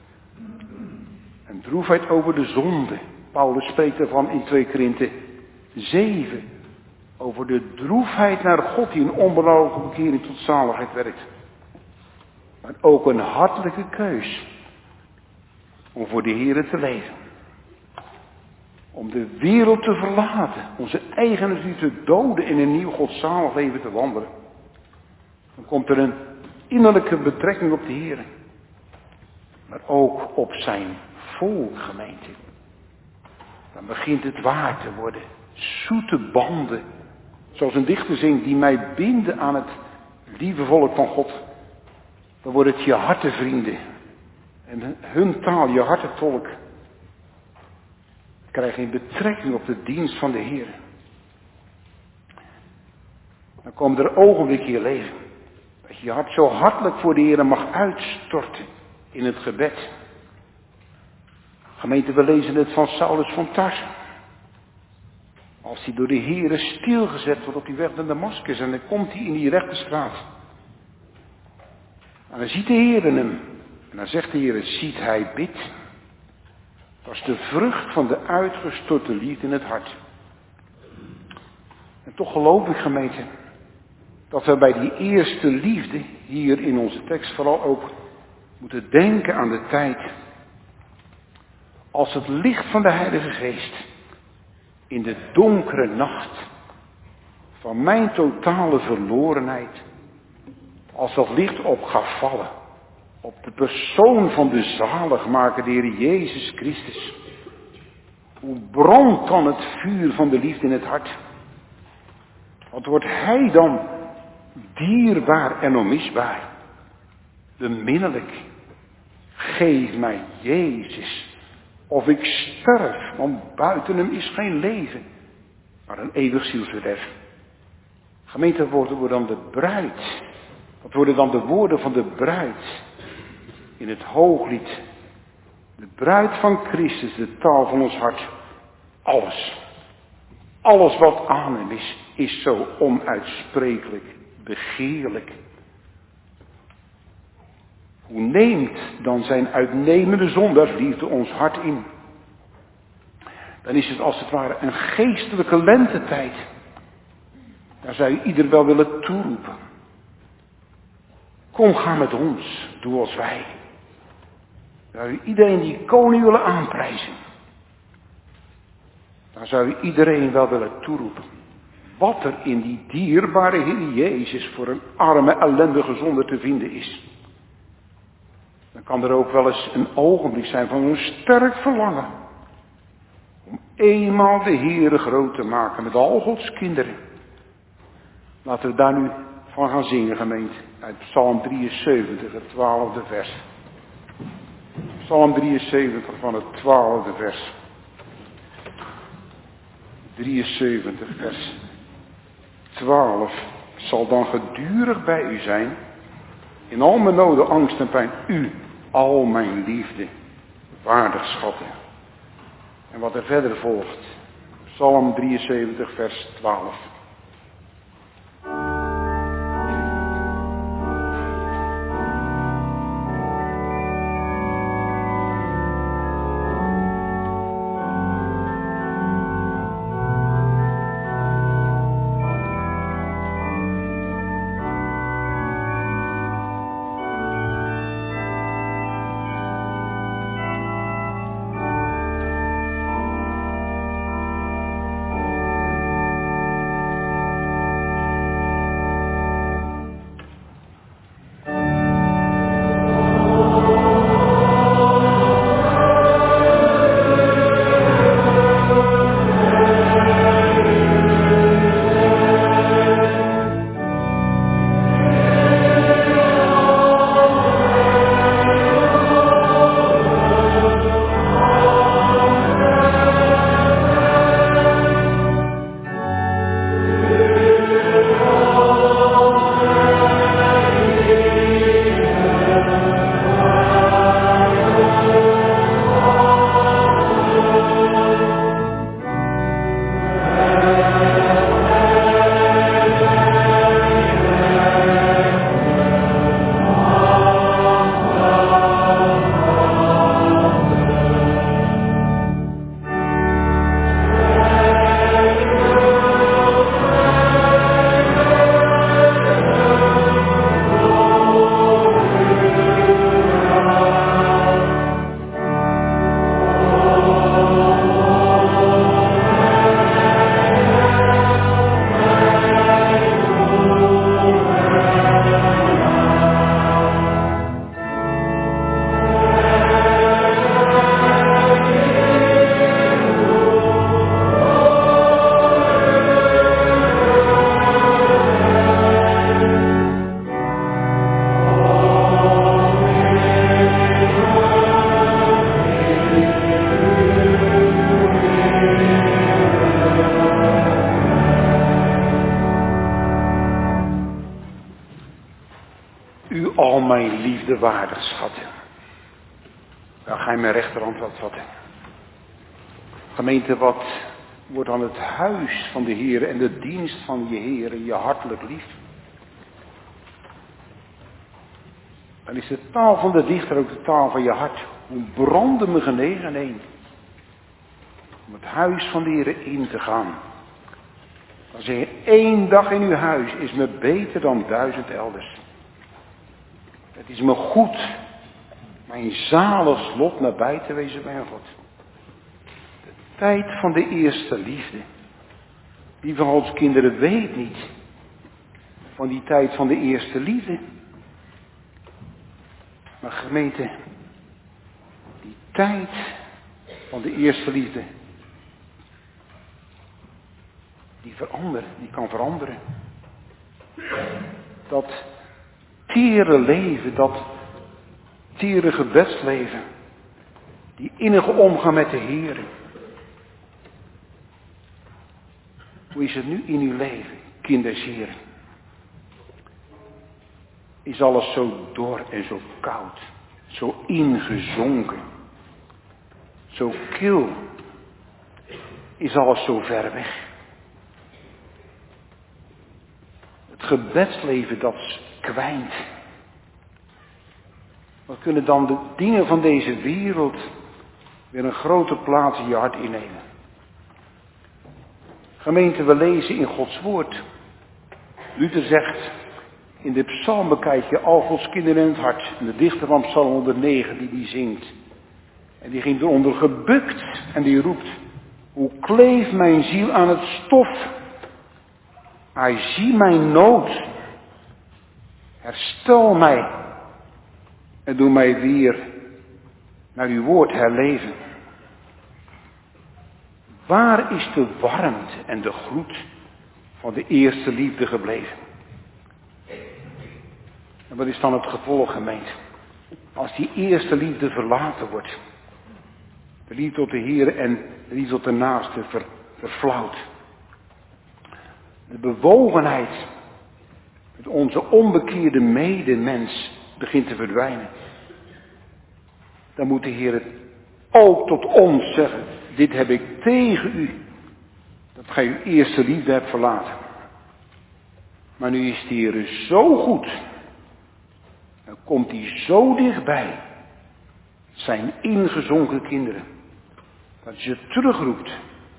Een droefheid over de zonde. Paulus spreekt ervan in 2 Korinthe 7. Over de droefheid naar God die een onberouwelijke bekering tot zaligheid werkt. Maar ook een hartelijke keus. Om voor de Heer te leven. Om de wereld te verlaten. Onze eigen natuur te doden en in een nieuw godzalig leven te wandelen. Dan komt er een innerlijke betrekking op de Heer. Maar ook op zijn volk, gemeente. Dan begint het waar te worden. Zoete banden. Zoals een dichter zingt, die mij binden aan het lieve volk van God. Dan wordt het je hartenvrienden. En hun taal, je hartentolk. Krijg een betrekking op de dienst van de Heer. Dan komen er ogenblikken in je leven. Dat je je hart zo hartelijk voor de Heer mag uitstorten in het gebed. Gemeente, we lezen het van Saulus van Tarsus. Als hij door de Heer stilgezet wordt op die weg naar Damascus. En dan komt hij in die rechte straat. En dan ziet de Heer hem. En dan zegt de Heer, ziet hij bidt. Dat is de vrucht van de uitgestorte liefde in het hart. En toch geloof ik, gemeente, dat we bij die eerste liefde hier in onze tekst vooral ook moeten denken aan de tijd. Als het licht van de Heilige Geest in de donkere nacht van mijn totale verlorenheid, als dat licht op gaat vallen op de persoon van de zaligmaker, de Heer Jezus Christus. Hoe brandt dan het vuur van de liefde in het hart? Wat wordt hij dan dierbaar en onmisbaar? Beminnelijk. Geef mij Jezus, of ik sterf, want buiten hem is geen leven, maar een eeuwig zielsverderf. Gemeente, dat worden dan de bruid. Dat worden dan de woorden van de bruid in het hooglied. De bruid van Christus, de taal van ons hart. Alles. Alles wat aan hem is zo onuitsprekelijk, begeerlijk. Hoe neemt dan zijn uitnemende zondaarsliefde ons hart in? Dan is het als het ware een geestelijke lentetijd. Daar zou je ieder wel willen toeroepen. Kom, ga met ons, doe als wij. Zou u iedereen die koning willen aanprijzen, dan zou u iedereen wel willen toeroepen wat er in die dierbare Heer Jezus voor een arme, ellendige zonde te vinden is. Dan kan er ook wel eens een ogenblik zijn van een sterk verlangen om eenmaal de Heere groot te maken met al Gods kinderen. Laten we daar nu van gaan zingen, gemeente, uit Psalm 73, het 12e vers. Psalm 73 van het 12e vers. 73 vers 12 zal dan gedurig bij u zijn, in al mijn noden, angst en pijn, u, al mijn liefde, waardig schatten. En wat er verder volgt, Psalm 73 vers 12. al mijn liefde waardig schatten. Dan ga je mijn rechterhand wat vatten. Gemeente, wat wordt dan het huis van de Heer en de dienst van je Heer je hartelijk lief? Dan is de taal van de dichter ook de taal van je hart. Hoe brandde me genegen heen om het huis van de Heer in te gaan. Dan zeg je, 1 dag in uw huis is me beter dan 1000 elders. Het is me goed mijn zalig lot nabij te wezen bij een God. De tijd van de eerste liefde. Wie van ons kinderen weet niet van die tijd van de eerste liefde. Maar gemeente, die tijd van de eerste liefde, die kan veranderen. Dat tere leven, dat tere gebedsleven, die innige omgang met de Heer. Hoe is het nu in uw leven, kinders Heer? Is alles zo dor en zo koud, zo ingezonken, zo kil? Is alles zo ver weg? Het gebedsleven dat kwijnt. Wat kunnen dan de dingen van deze wereld weer een grote plaats in je hart innemen? Gemeente, we lezen in Gods woord. Luther zegt, In de psalm bekijk je al Gods kinderen in het hart. En de dichter van Psalm 109 die zingt. En die ging eronder gebukt en die roept. Hoe kleeft mijn ziel aan het stof. Hij zie mijn nood. Herstel mij. En doe mij weer naar uw woord herleven. Waar is de warmte en de gloed van de eerste liefde gebleven? En wat is dan het gevolg, gemeente? Als die eerste liefde verlaten wordt. De liefde tot de Heer en de liefde tot de naaste verflauwt. De bewogenheid met onze onbekeerde medemens begint te verdwijnen. Dan moet de Heer het ook tot ons zeggen. Dit heb ik tegen u. Dat gij uw eerste liefde hebt verlaten. Maar nu is de Heer zo goed. Dan komt hij zo dichtbij. Zijn ingezonken kinderen. Dat hij ze terugroept.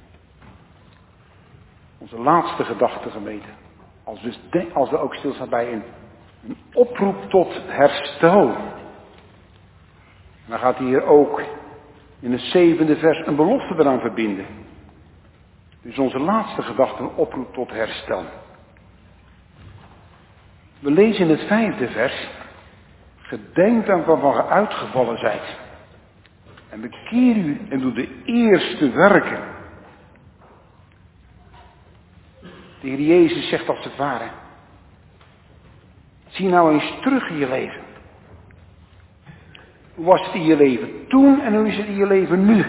Onze laatste gedachte, gemeente. Als we ook stilstaan bij een oproep tot herstel. Dan gaat hij hier ook in het 7e vers een belofte eraan verbinden. Dus onze laatste gedachte een oproep tot herstel. We lezen in het 5e vers. Gedenk aan waarvan ge uitgevallen zijt. En bekeer u en doe de eerste werken. De Heer Jezus zegt als het ware. Zie nou eens terug in je leven. Hoe was het in je leven toen en hoe is het in je leven nu?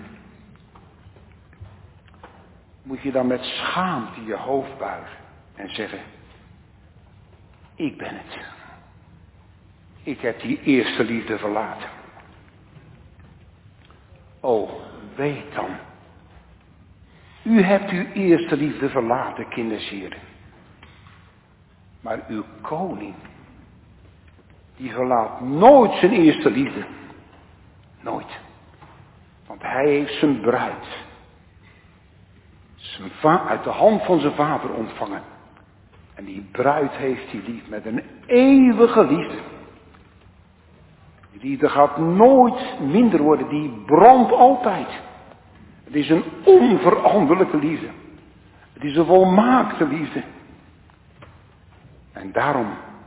Moet je dan met schaamte je hoofd buigen en zeggen. Ik ben het. Ik heb die eerste liefde verlaten. Oh, weet dan. U hebt uw eerste liefde verlaten, kindersheren. Maar uw koning, die verlaat nooit zijn eerste liefde. Nooit. Want hij heeft zijn bruid uit de hand van zijn vader ontvangen. En die bruid heeft hij lief met een eeuwige liefde. Die liefde gaat nooit minder worden, die brandt altijd. Het is een onveranderlijke liefde. Het is een volmaakte liefde. En daarom,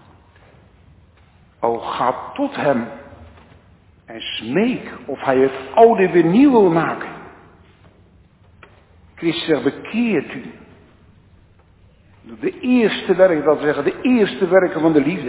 ga tot hem en smeek of hij het oude weer nieuw wil maken. Christus zegt, bekeert u. De eerste werken, dat wil zeggen, de eerste werken van de liefde.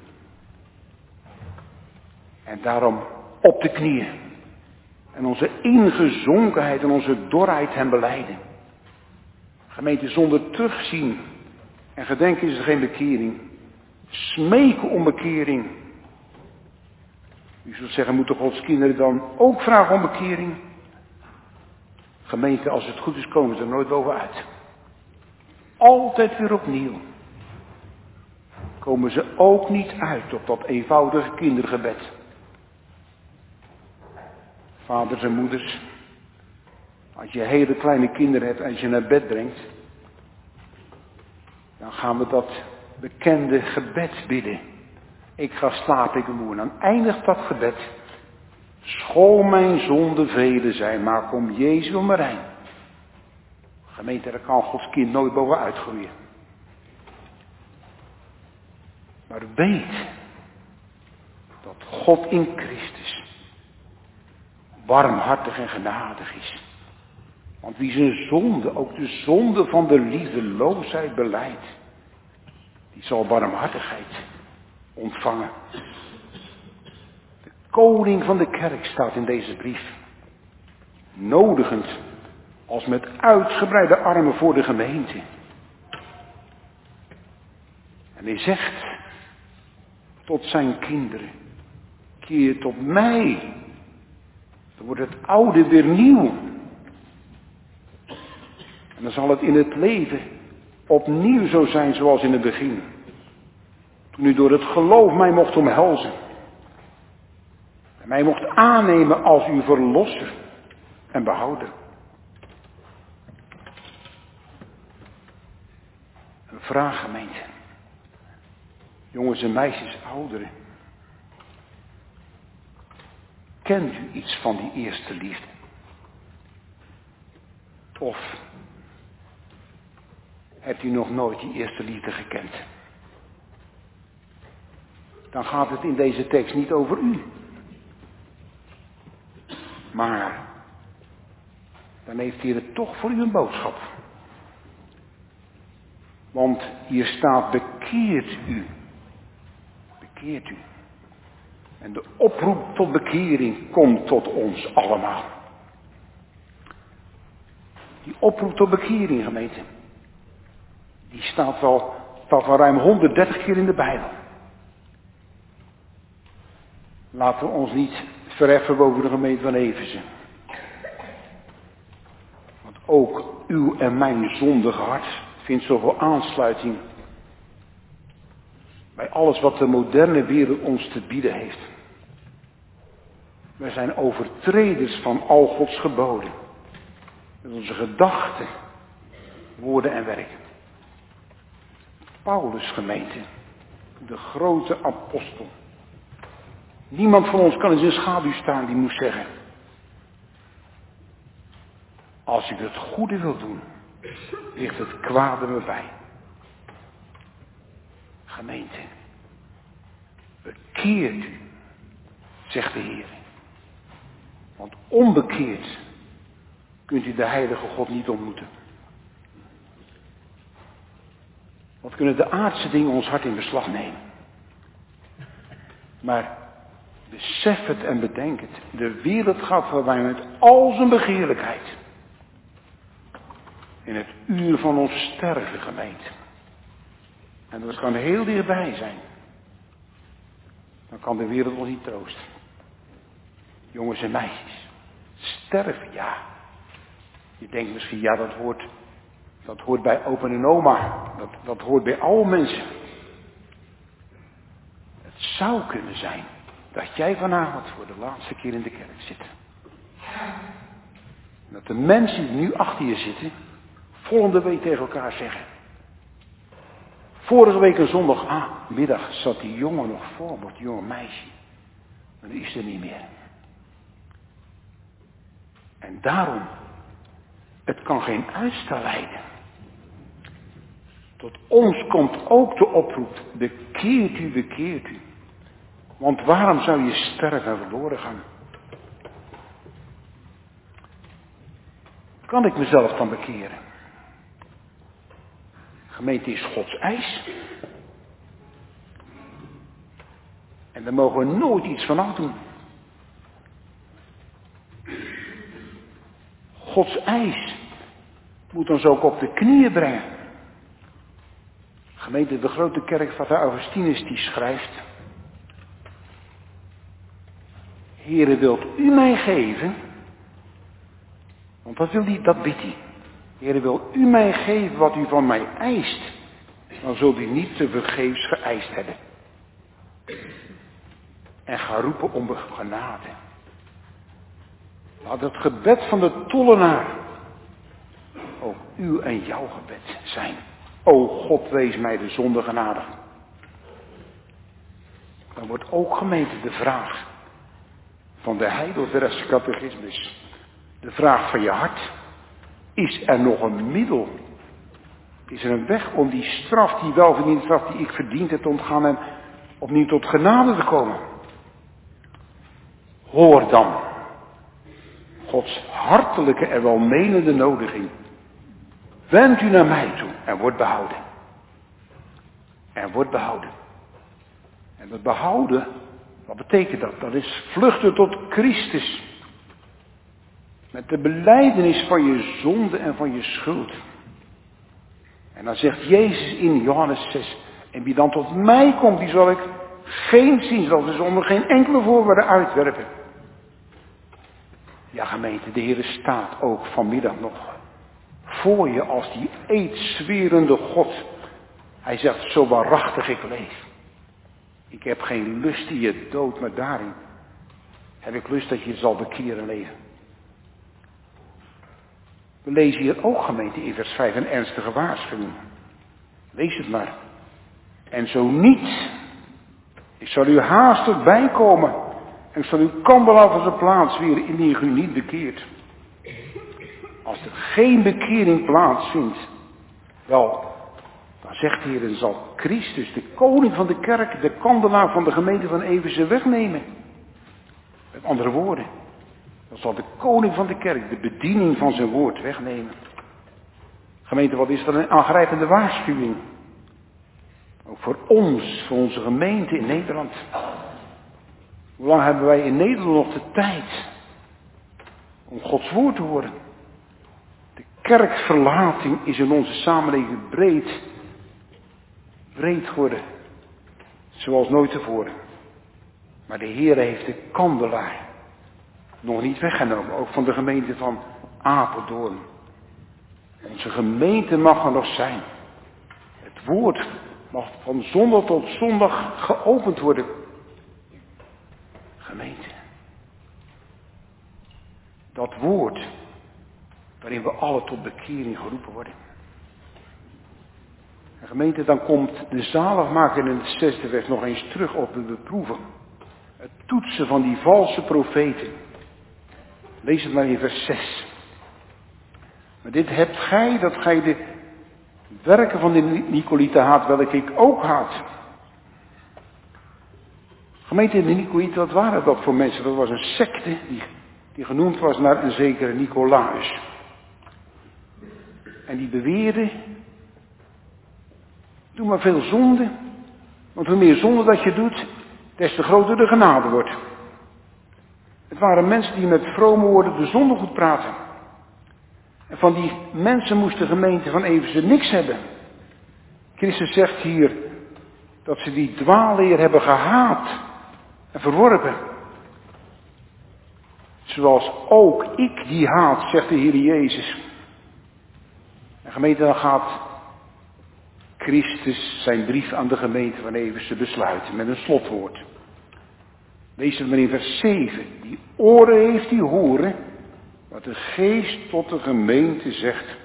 En daarom op de knieën. En onze ingezonkenheid en onze dorheid hem belijden. Gemeente, zonder terugzien en gedenken is er geen bekering. Smeken om bekering. U zult zeggen, moeten Gods kinderen dan ook vragen om bekering? Gemeente, als het goed is, komen ze er nooit bovenuit. Altijd weer opnieuw. Komen ze ook niet uit op dat eenvoudige kindergebed. Vaders en moeders, als je hele kleine kinderen hebt en als je naar bed brengt, dan gaan we dat bekende gebed bidden. Ik ga slapen, ik ben moe. En dan eindigt dat gebed. Schoon mijn zonden vele zijn, maar kom Jezus om me rein. Gemeente, daar kan Gods kind nooit bovenuit groeien. Maar weet dat God in Christus barmhartig en genadig is. Want wie zijn zonde, ook de zonde van de liefdeloosheid belijdt, die zal barmhartigheid ontvangen. De koning van de kerk staat in deze brief. Nodigend als met uitgebreide armen voor de gemeente. En hij zegt tot zijn kinderen, keer tot mij. Dan wordt het oude weer nieuw. En dan zal het in het leven opnieuw zo zijn zoals in het begin. Toen u door het geloof mij mocht omhelzen. En mij mocht aannemen als uw verlosser en behouder. Een vraag, gemeente. Jongens en meisjes, ouderen. Kent u iets van die eerste liefde? Of hebt u nog nooit die eerste liefde gekend? Dan gaat het in deze tekst niet over u. Maar dan heeft hij het toch voor u een boodschap. Want hier staat, bekeert u. Bekeert u. En de oproep tot bekering komt tot ons allemaal. Die oproep tot bekering, gemeente. Die staat wel ruim 130 keer in de Bijbel. Laten we ons niet verheffen boven de gemeente van Efeze. Want ook uw en mijn zondige hart vindt zoveel aansluiting bij alles wat de moderne wereld ons te bieden heeft. Wij zijn overtreders van al Gods geboden. Met onze gedachten, woorden en werken. Paulus, gemeente, de grote apostel. Niemand van ons kan in zijn schaduw staan die moest zeggen: als ik het goede wil doen, ligt het kwade me bij. Gemeente, bekeert u, zegt de Heer. Want onbekeerd kunt u de heilige God niet ontmoeten. Want kunnen de aardse dingen ons hart in beslag nemen. Maar besef het en bedenk het. De wereld gaat voorbij met al zijn begeerlijkheid. In het uur van ons sterven, gemeente. En dat kan heel dichtbij zijn. Dan kan de wereld ons niet troosten. Jongens en meisjes. Sterven, ja. Je denkt misschien, ja, dat hoort bij opa en oma. Dat hoort bij alle mensen. Het zou kunnen zijn dat jij vanavond voor de laatste keer in de kerk zit. En dat de mensen die nu achter je zitten, volgende week tegen elkaar zeggen: vorige week een zondagmiddag zat die jongen nog voor me, het jonge meisje. Maar nu is er niet meer. En daarom, het kan geen uitstel leiden. Tot ons komt ook de oproep: bekeert u, bekeert u. Want waarom zou je sterven en verloren gaan? Kan ik mezelf dan bekeren? Gemeente is Gods eis. En daar mogen we nooit iets van afdoen. Gods eis moet ons ook op de knieën brengen. Gemeente, de grote kerkvader Augustinus die schrijft: Heere, wilt u mij geven? Want dat bidt hij. Heere, wil u mij geven wat u van mij eist? Dan zult u niet te vergeefs geëist hebben. En ga roepen om genade. Laat het gebed van de tollenaar ook uw en jouw gebed zijn. O God, wees mij de zonde genadig. Dan wordt ook, gemeente, de vraag van de Heidelbergse catechismus, de vraag van je hart: is er nog een middel? Is er een weg om die straf, die welverdiende straf die ik verdiend heb te ontgaan en opnieuw tot genade te komen? Hoor dan Gods hartelijke en welmenende nodiging. Wend u naar mij toe en word behouden. En word behouden. En dat behouden, wat betekent dat? Dat is vluchten tot Christus. Met de belijdenis van je zonde en van je schuld. En dan zegt Jezus in Johannes 6, en wie dan tot mij komt, die zal ik geen zin, zal ze onder geen enkele voorwaarde uitwerpen. Ja, gemeente, de Heer staat ook vanmiddag nog voor je als die eedzwerende God. Hij zegt: zo waarachtig ik leef. Ik heb geen lust in je dood, maar daarin heb ik lust dat je zal bekeren leven. We lezen hier ook, gemeente, in vers 5 een ernstige waarschuwing. Lees het maar. En zo niet, Ik zal u haastig bijkomen en ik zal uw kandelaar van zijn plaats weer indien u niet bekeert. Als er geen bekering plaatsvindt, wel, dan zegt de Heer, dan zal Christus, de koning van de kerk, de kandelaar van de gemeente van Eversen wegnemen. Met andere woorden, dan zal de koning van de kerk de bediening van zijn woord wegnemen. Gemeente, wat is dat een aangrijpende waarschuwing? Ook voor ons, voor onze gemeente in Nederland. Hoe lang hebben wij in Nederland nog de tijd om Gods woord te horen? De kerkverlating is in onze samenleving breed geworden. Zoals nooit tevoren. Maar de Heer heeft de kandelaar nog niet weggenomen. Ook van de gemeente van Apeldoorn. Onze gemeente mag er nog zijn. Het woord mag van zondag tot zondag geopend worden. Gemeente. Dat woord waarin we alle tot bekering geroepen worden. En gemeente, dan komt de zaligmaker in het 6e vers nog eens terug op de beproeven. Het toetsen van die valse profeten. Lees het maar in vers 6. Maar dit hebt gij, dat gij de werken van de Nicolieten haat, welke ik ook haat. Gemeente, de Nicolieten, wat waren dat voor mensen? Dat was een secte die genoemd was naar een zekere Nicolaas. En die beweerde, doe maar veel zonde, want hoe meer zonde dat je doet, des te groter de genade wordt. Het waren mensen die met vrome woorden de zonde goed praten. En van die mensen moest de gemeente van Eversen niks hebben. Christus zegt hier dat ze die dwaalleer hebben gehaat en verworpen. Zoals ook ik die haat, zegt de Heer Jezus. En gemeente, dan gaat Christus zijn brief aan de gemeente van Eversen besluiten met een slotwoord. Lees het maar in vers 7. Die oren heeft die horen wat de geest tot de gemeente zegt.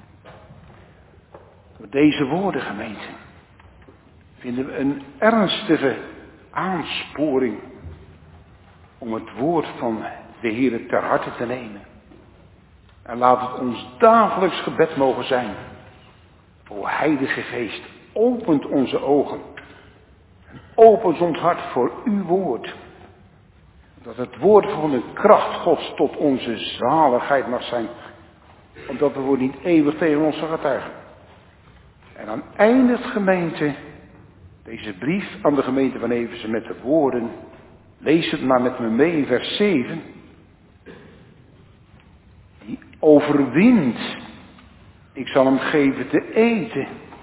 Door deze woorden, gemeente, vinden we een ernstige aansporing om het woord van de Heer ter harte te nemen. En laat het ons dagelijks gebed mogen zijn. O Heilige Geest, opent onze ogen. En opent ons hart voor uw woord. Dat het woord van de kracht Gods tot onze zaligheid mag zijn. Omdat we worden niet eeuwig tegen ons getuigen. En dan eindigt gemeente deze brief aan de gemeente van Eversen met de woorden. Lees het maar met me mee in vers 7. Die overwint. Ik zal hem geven te eten.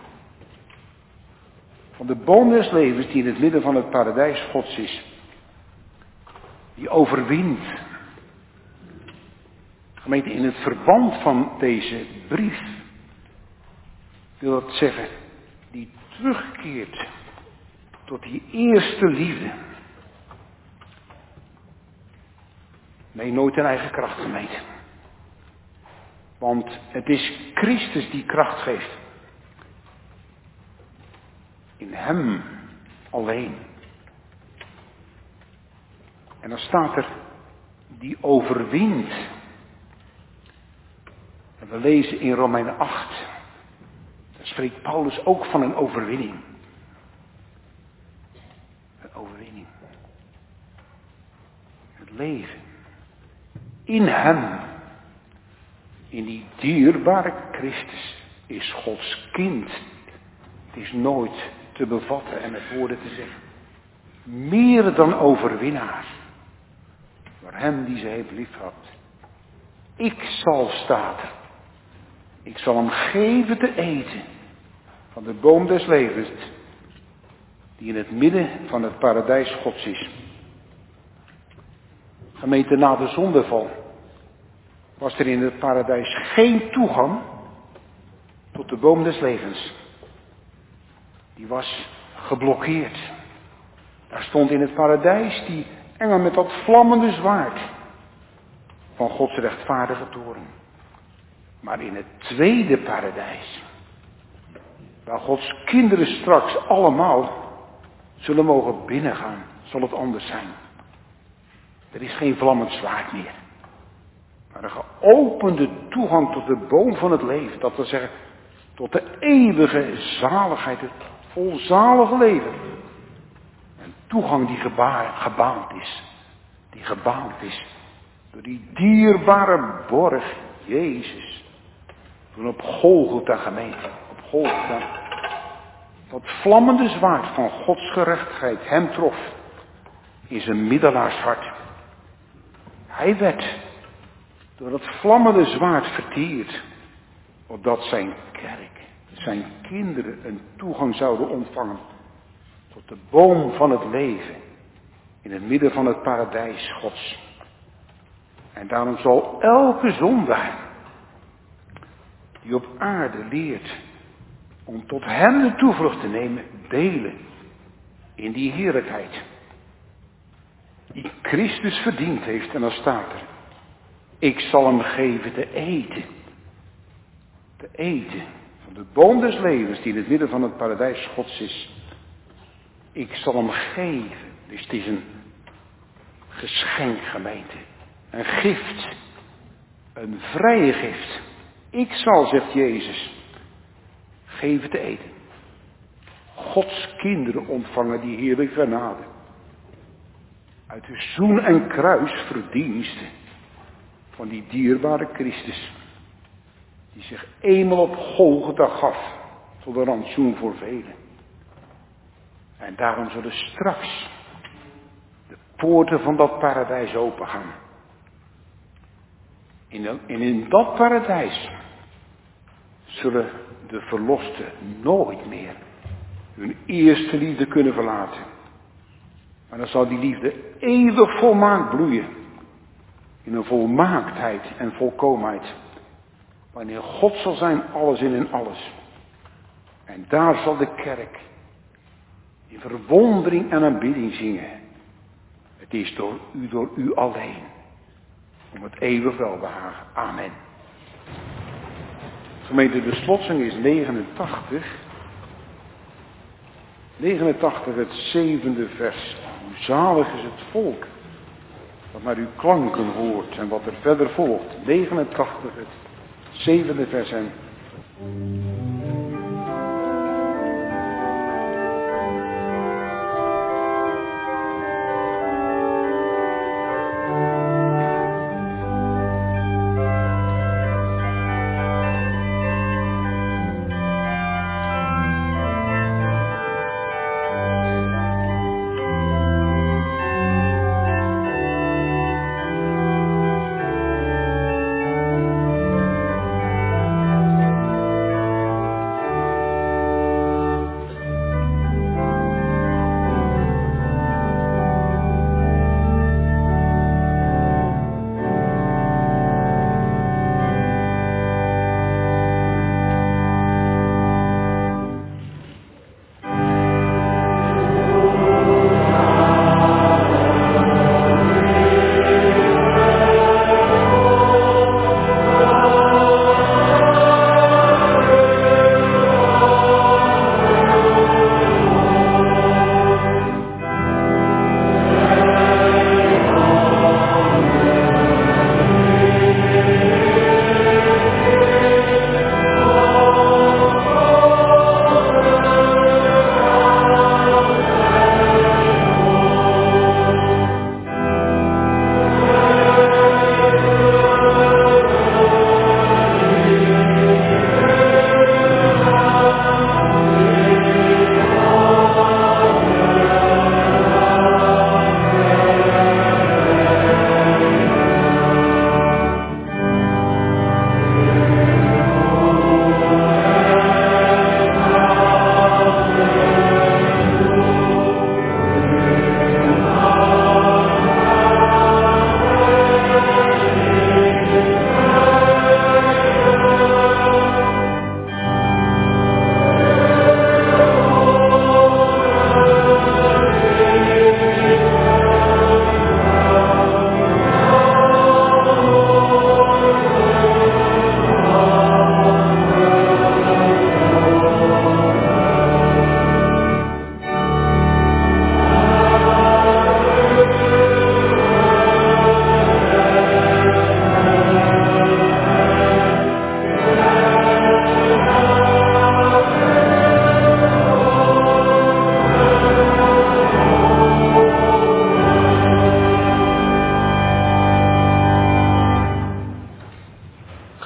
Van de boom des levens die in het midden van het paradijs Gods is. Die overwint. Gemeente, in het verband van deze brief wil dat zeggen, die terugkeert tot die eerste liefde. Nee, nooit in eigen kracht, gemeente. Want het is Christus die kracht geeft. In hem alleen. En dan staat er, die overwint. En we lezen in Romeinen 8. Daar spreekt Paulus ook van een overwinning. Een overwinning. Het leven. In hem. In die dierbare Christus is Gods kind. Het is nooit te bevatten en met woorden te zeggen. Meer dan overwinnaar. Voor hem die ze heeft liefgehad. Ik zal, staat er. Ik zal hem geven te eten. Van de boom des levens. Die in het midden van het paradijs Gods is. Gemeente, na de zondeval. Was er in het paradijs geen toegang. Tot de boom des levens. Die was geblokkeerd. Daar stond in het paradijs die engel met dat vlammende zwaard van Gods rechtvaardige toren. Maar in het tweede paradijs, waar Gods kinderen straks allemaal zullen mogen binnengaan, zal het anders zijn. Er is geen vlammend zwaard meer. Maar een geopende toegang tot de boom van het leven. Dat wil zeggen, tot de eeuwige zaligheid, het volzalige leven. Een toegang die gebaand is. Die gebaand is door die dierbare borg, Jezus. Toen op Golgotha gemeente, op Golgotha. Dat vlammende zwaard van Gods gerechtigheid hem trof in zijn middelaarshart. Hij werd door dat vlammende zwaard verteerd, opdat zijn kerk, zijn kinderen een toegang zouden ontvangen tot de boom van het leven in het midden van het paradijs Gods. En daarom zal elke zondaar die op aarde leert om tot hem de toevlucht te nemen, delen in die heerlijkheid die Christus verdiend heeft. En dan staat er: ik zal hem geven te eten. Te eten van de boom des levens die in het midden van het paradijs Gods is. Ik zal hem geven. Dus het is een geschenk, gemeente. Een gift. Een vrije gift. Ik zal, zegt Jezus, geven te eten. Gods kinderen ontvangen die heerlijke genade. Uit de zoen en kruis verdiensten van die dierbare Christus. Die zich eenmaal op Golgotha gaf tot een rantsoen voor velen. En daarom zullen straks de poorten van dat paradijs opengaan. En in dat paradijs zullen de verlosten nooit meer hun eerste liefde kunnen verlaten. Maar dan zal die liefde eeuwig volmaakt bloeien. In een volmaaktheid en volkomenheid. Wanneer God zal zijn, alles in alles. En daar zal de kerk in verwondering en aanbidding zingen. Het is door u alleen. Om het eeuwig welbehagen. Amen. Gemeente, de slotzing is 89. 89, het 7e vers. Hoe zalig is het volk dat naar uw klanken hoort en wat er verder volgt. 89, het 7e vers. En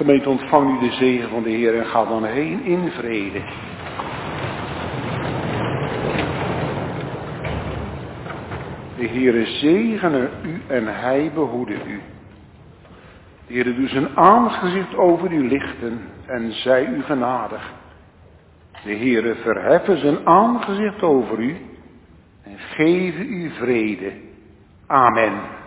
Gemeente, ontvang u de zegen van de Heer en ga dan heen in vrede. De Heere zegene u en hij behoede u. De Heere doet zijn aangezicht over u lichten en zij u genadig. De Heere verheffen zijn aangezicht over u en geven u vrede. Amen.